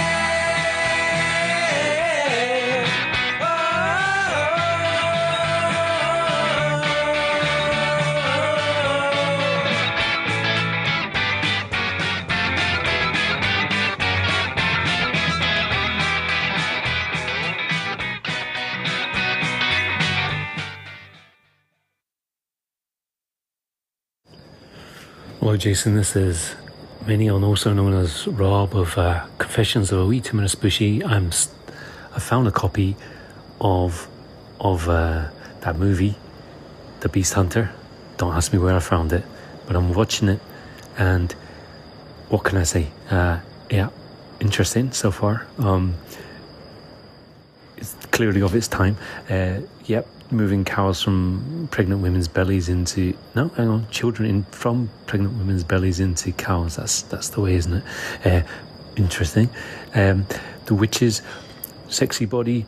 Hello, Jason. This is Minnie, also known as Rob of Confessions of a Wee Two Minutes Bushy. I found a copy of that movie, The Beast Hunter. Don't ask me where I found it, but I'm watching it, and what can I say? Yeah, interesting so far. It's clearly of its time. Yep. Moving cows from pregnant women's bellies into children from pregnant women's bellies into cows. That's the way, isn't it? Interesting. The witch's sexy body.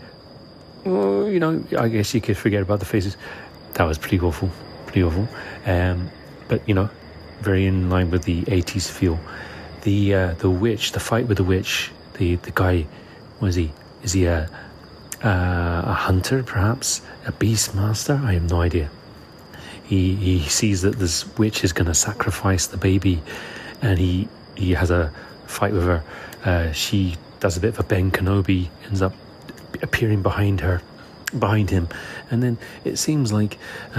I guess you could forget about the faces. That was pretty awful. But very in line with the 80s feel. The witch, the fight with the witch, the guy, was he? Is he a hunter, perhaps? A beastmaster? I have no idea. He sees that this witch is going to sacrifice the baby, and he has a fight with her. She does a bit of a Ben Kenobi, ends up appearing behind him, and then it seems like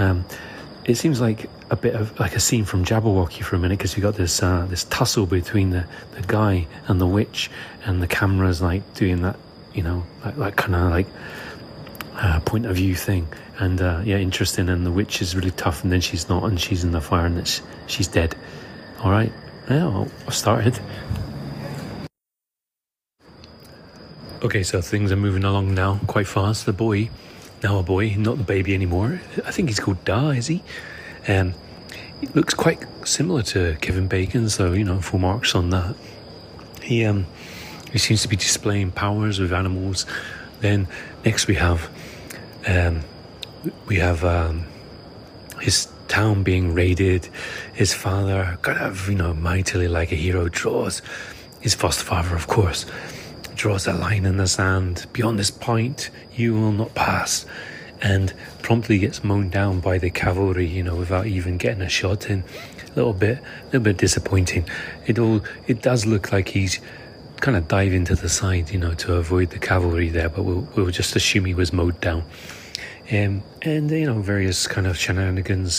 a bit of like a scene from Jabberwocky for a minute, because you got this tussle between the guy and the witch, and the camera's like doing that, like kind of like point of view thing, and interesting. And the witch is really tough, and then she's not, and she's in the fire, and she's dead. All right, well, I've started. Okay, so things are moving along now quite fast. The boy, now a boy, not the baby anymore. I think he's called Da, is he? He looks quite similar to Kevin Bacon, so full marks on that. He seems to be displaying powers with animals. Then next we have his town being raided. His father, kind of mightily like a hero, draws his foster father, of course, draws a line in the sand. Beyond this point, you will not pass, and promptly gets mown down by the cavalry, without even getting a shot in. A little bit disappointing. It does look like he's kind of diving to the side, to avoid the cavalry there, but we'll just assume he was mowed down. And various kind of shenanigans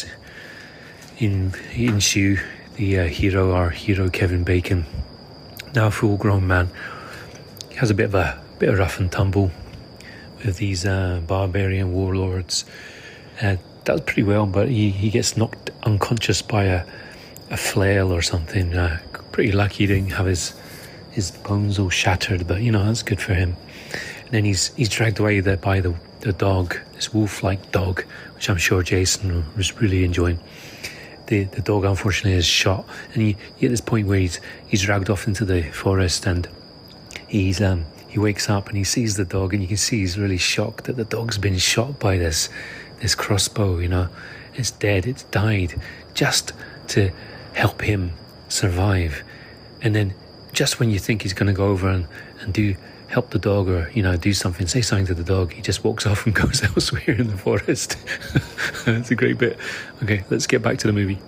ensue. Our hero Kevin Bacon, now a full-grown man, has a bit of rough and tumble with these barbarian warlords. Does pretty well, but he gets knocked unconscious by a flail or something. Pretty lucky he didn't have his bones all shattered, but that's good for him. And then he's dragged away there by the dog, this wolf-like dog, which I'm sure Jason was really enjoying. The dog unfortunately is shot, and he at this point where he's dragged off into the forest, and he wakes up and he sees the dog, and you can see he's really shocked that the dog's been shot by this crossbow. It's dead, it's died just to help him survive. And then just when you think he's going to go over and help the dog, or do something, say something to the dog, he just walks off and goes elsewhere in the forest. It's a great bit. Okay, let's get back to the movie.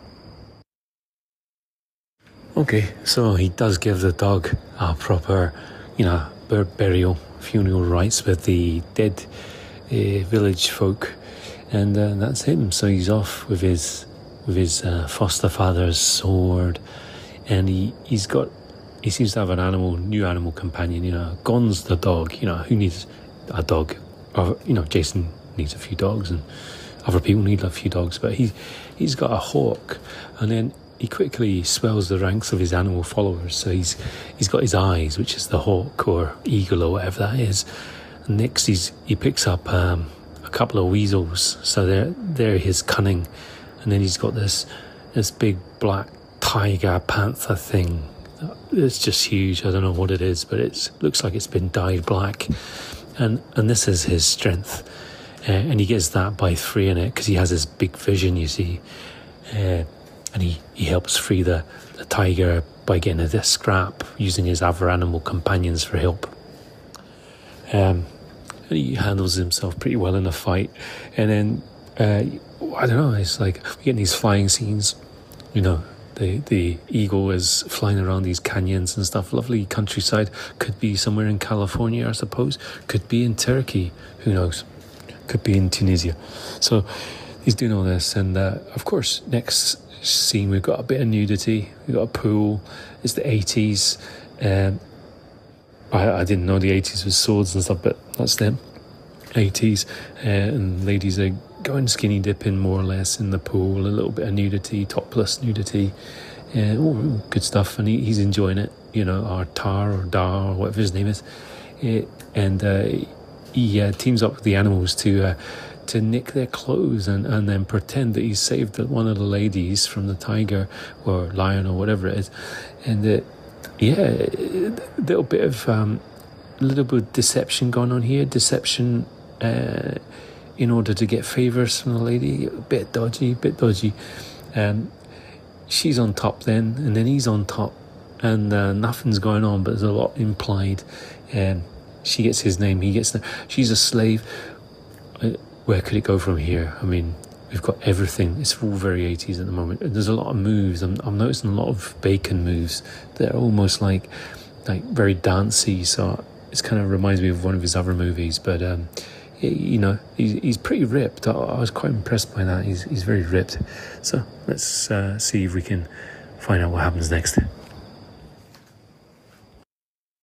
Okay, so he does give the dog a proper, burial, funeral rites with the dead village folk, and that's him. So he's off with his foster father's sword, and he seems to have a new animal companion. Gon's the dog. Who needs a dog? Or, Jason needs a few dogs, and other people need a few dogs, but he's got a hawk, and then he quickly swells the ranks of his animal followers. So he's got his eyes, which is the hawk or eagle or whatever that is. And next he picks up a couple of weasels, so they're his cunning. And then he's got this big black tiger panther thing. It's just huge. I don't know what it is, but it looks like it's been dyed black. And this is his strength. And he gets that by freeing it, because he has this big vision, you see. And he helps free the tiger by getting this scrap, using his other animal companions for help. And he handles himself pretty well in the fight. And then, I don't know, it's like we get these flying scenes. The eagle is flying around these canyons and stuff. Lovely countryside. Could be somewhere in California, I suppose. Could be in Turkey. Who knows? Could be in Tunisia. So he's doing all this. And, of course, next scene, we've got a bit of nudity. We've got a pool. It's the 80s. I didn't know the 80s was swords and stuff, but that's them. 80s. And ladies are going skinny dipping more or less in the pool. A little bit of nudity, topless nudity. Good stuff. And he's enjoying it. Our Tar or Dar or whatever his name is. And he teams up with the animals to nick their clothes and then pretend that he's saved one of the ladies from the tiger or lion or whatever it is. And a little bit of deception going on here. Deception in order to get favours from the lady. A bit dodgy. she's on top then, and then he's on top, and nothing's going on, but there's a lot implied. She gets his name, he gets she's a slave. Where could it go from here? I mean, we've got everything. It's all very 80s at the moment. There's a lot of moves. I'm noticing a lot of Bacon moves that are almost like very dancey. So it kind of reminds me of one of his other movies. But you know, he's pretty ripped. I was quite impressed by that. He's very ripped. So let's see if we can find out what happens next.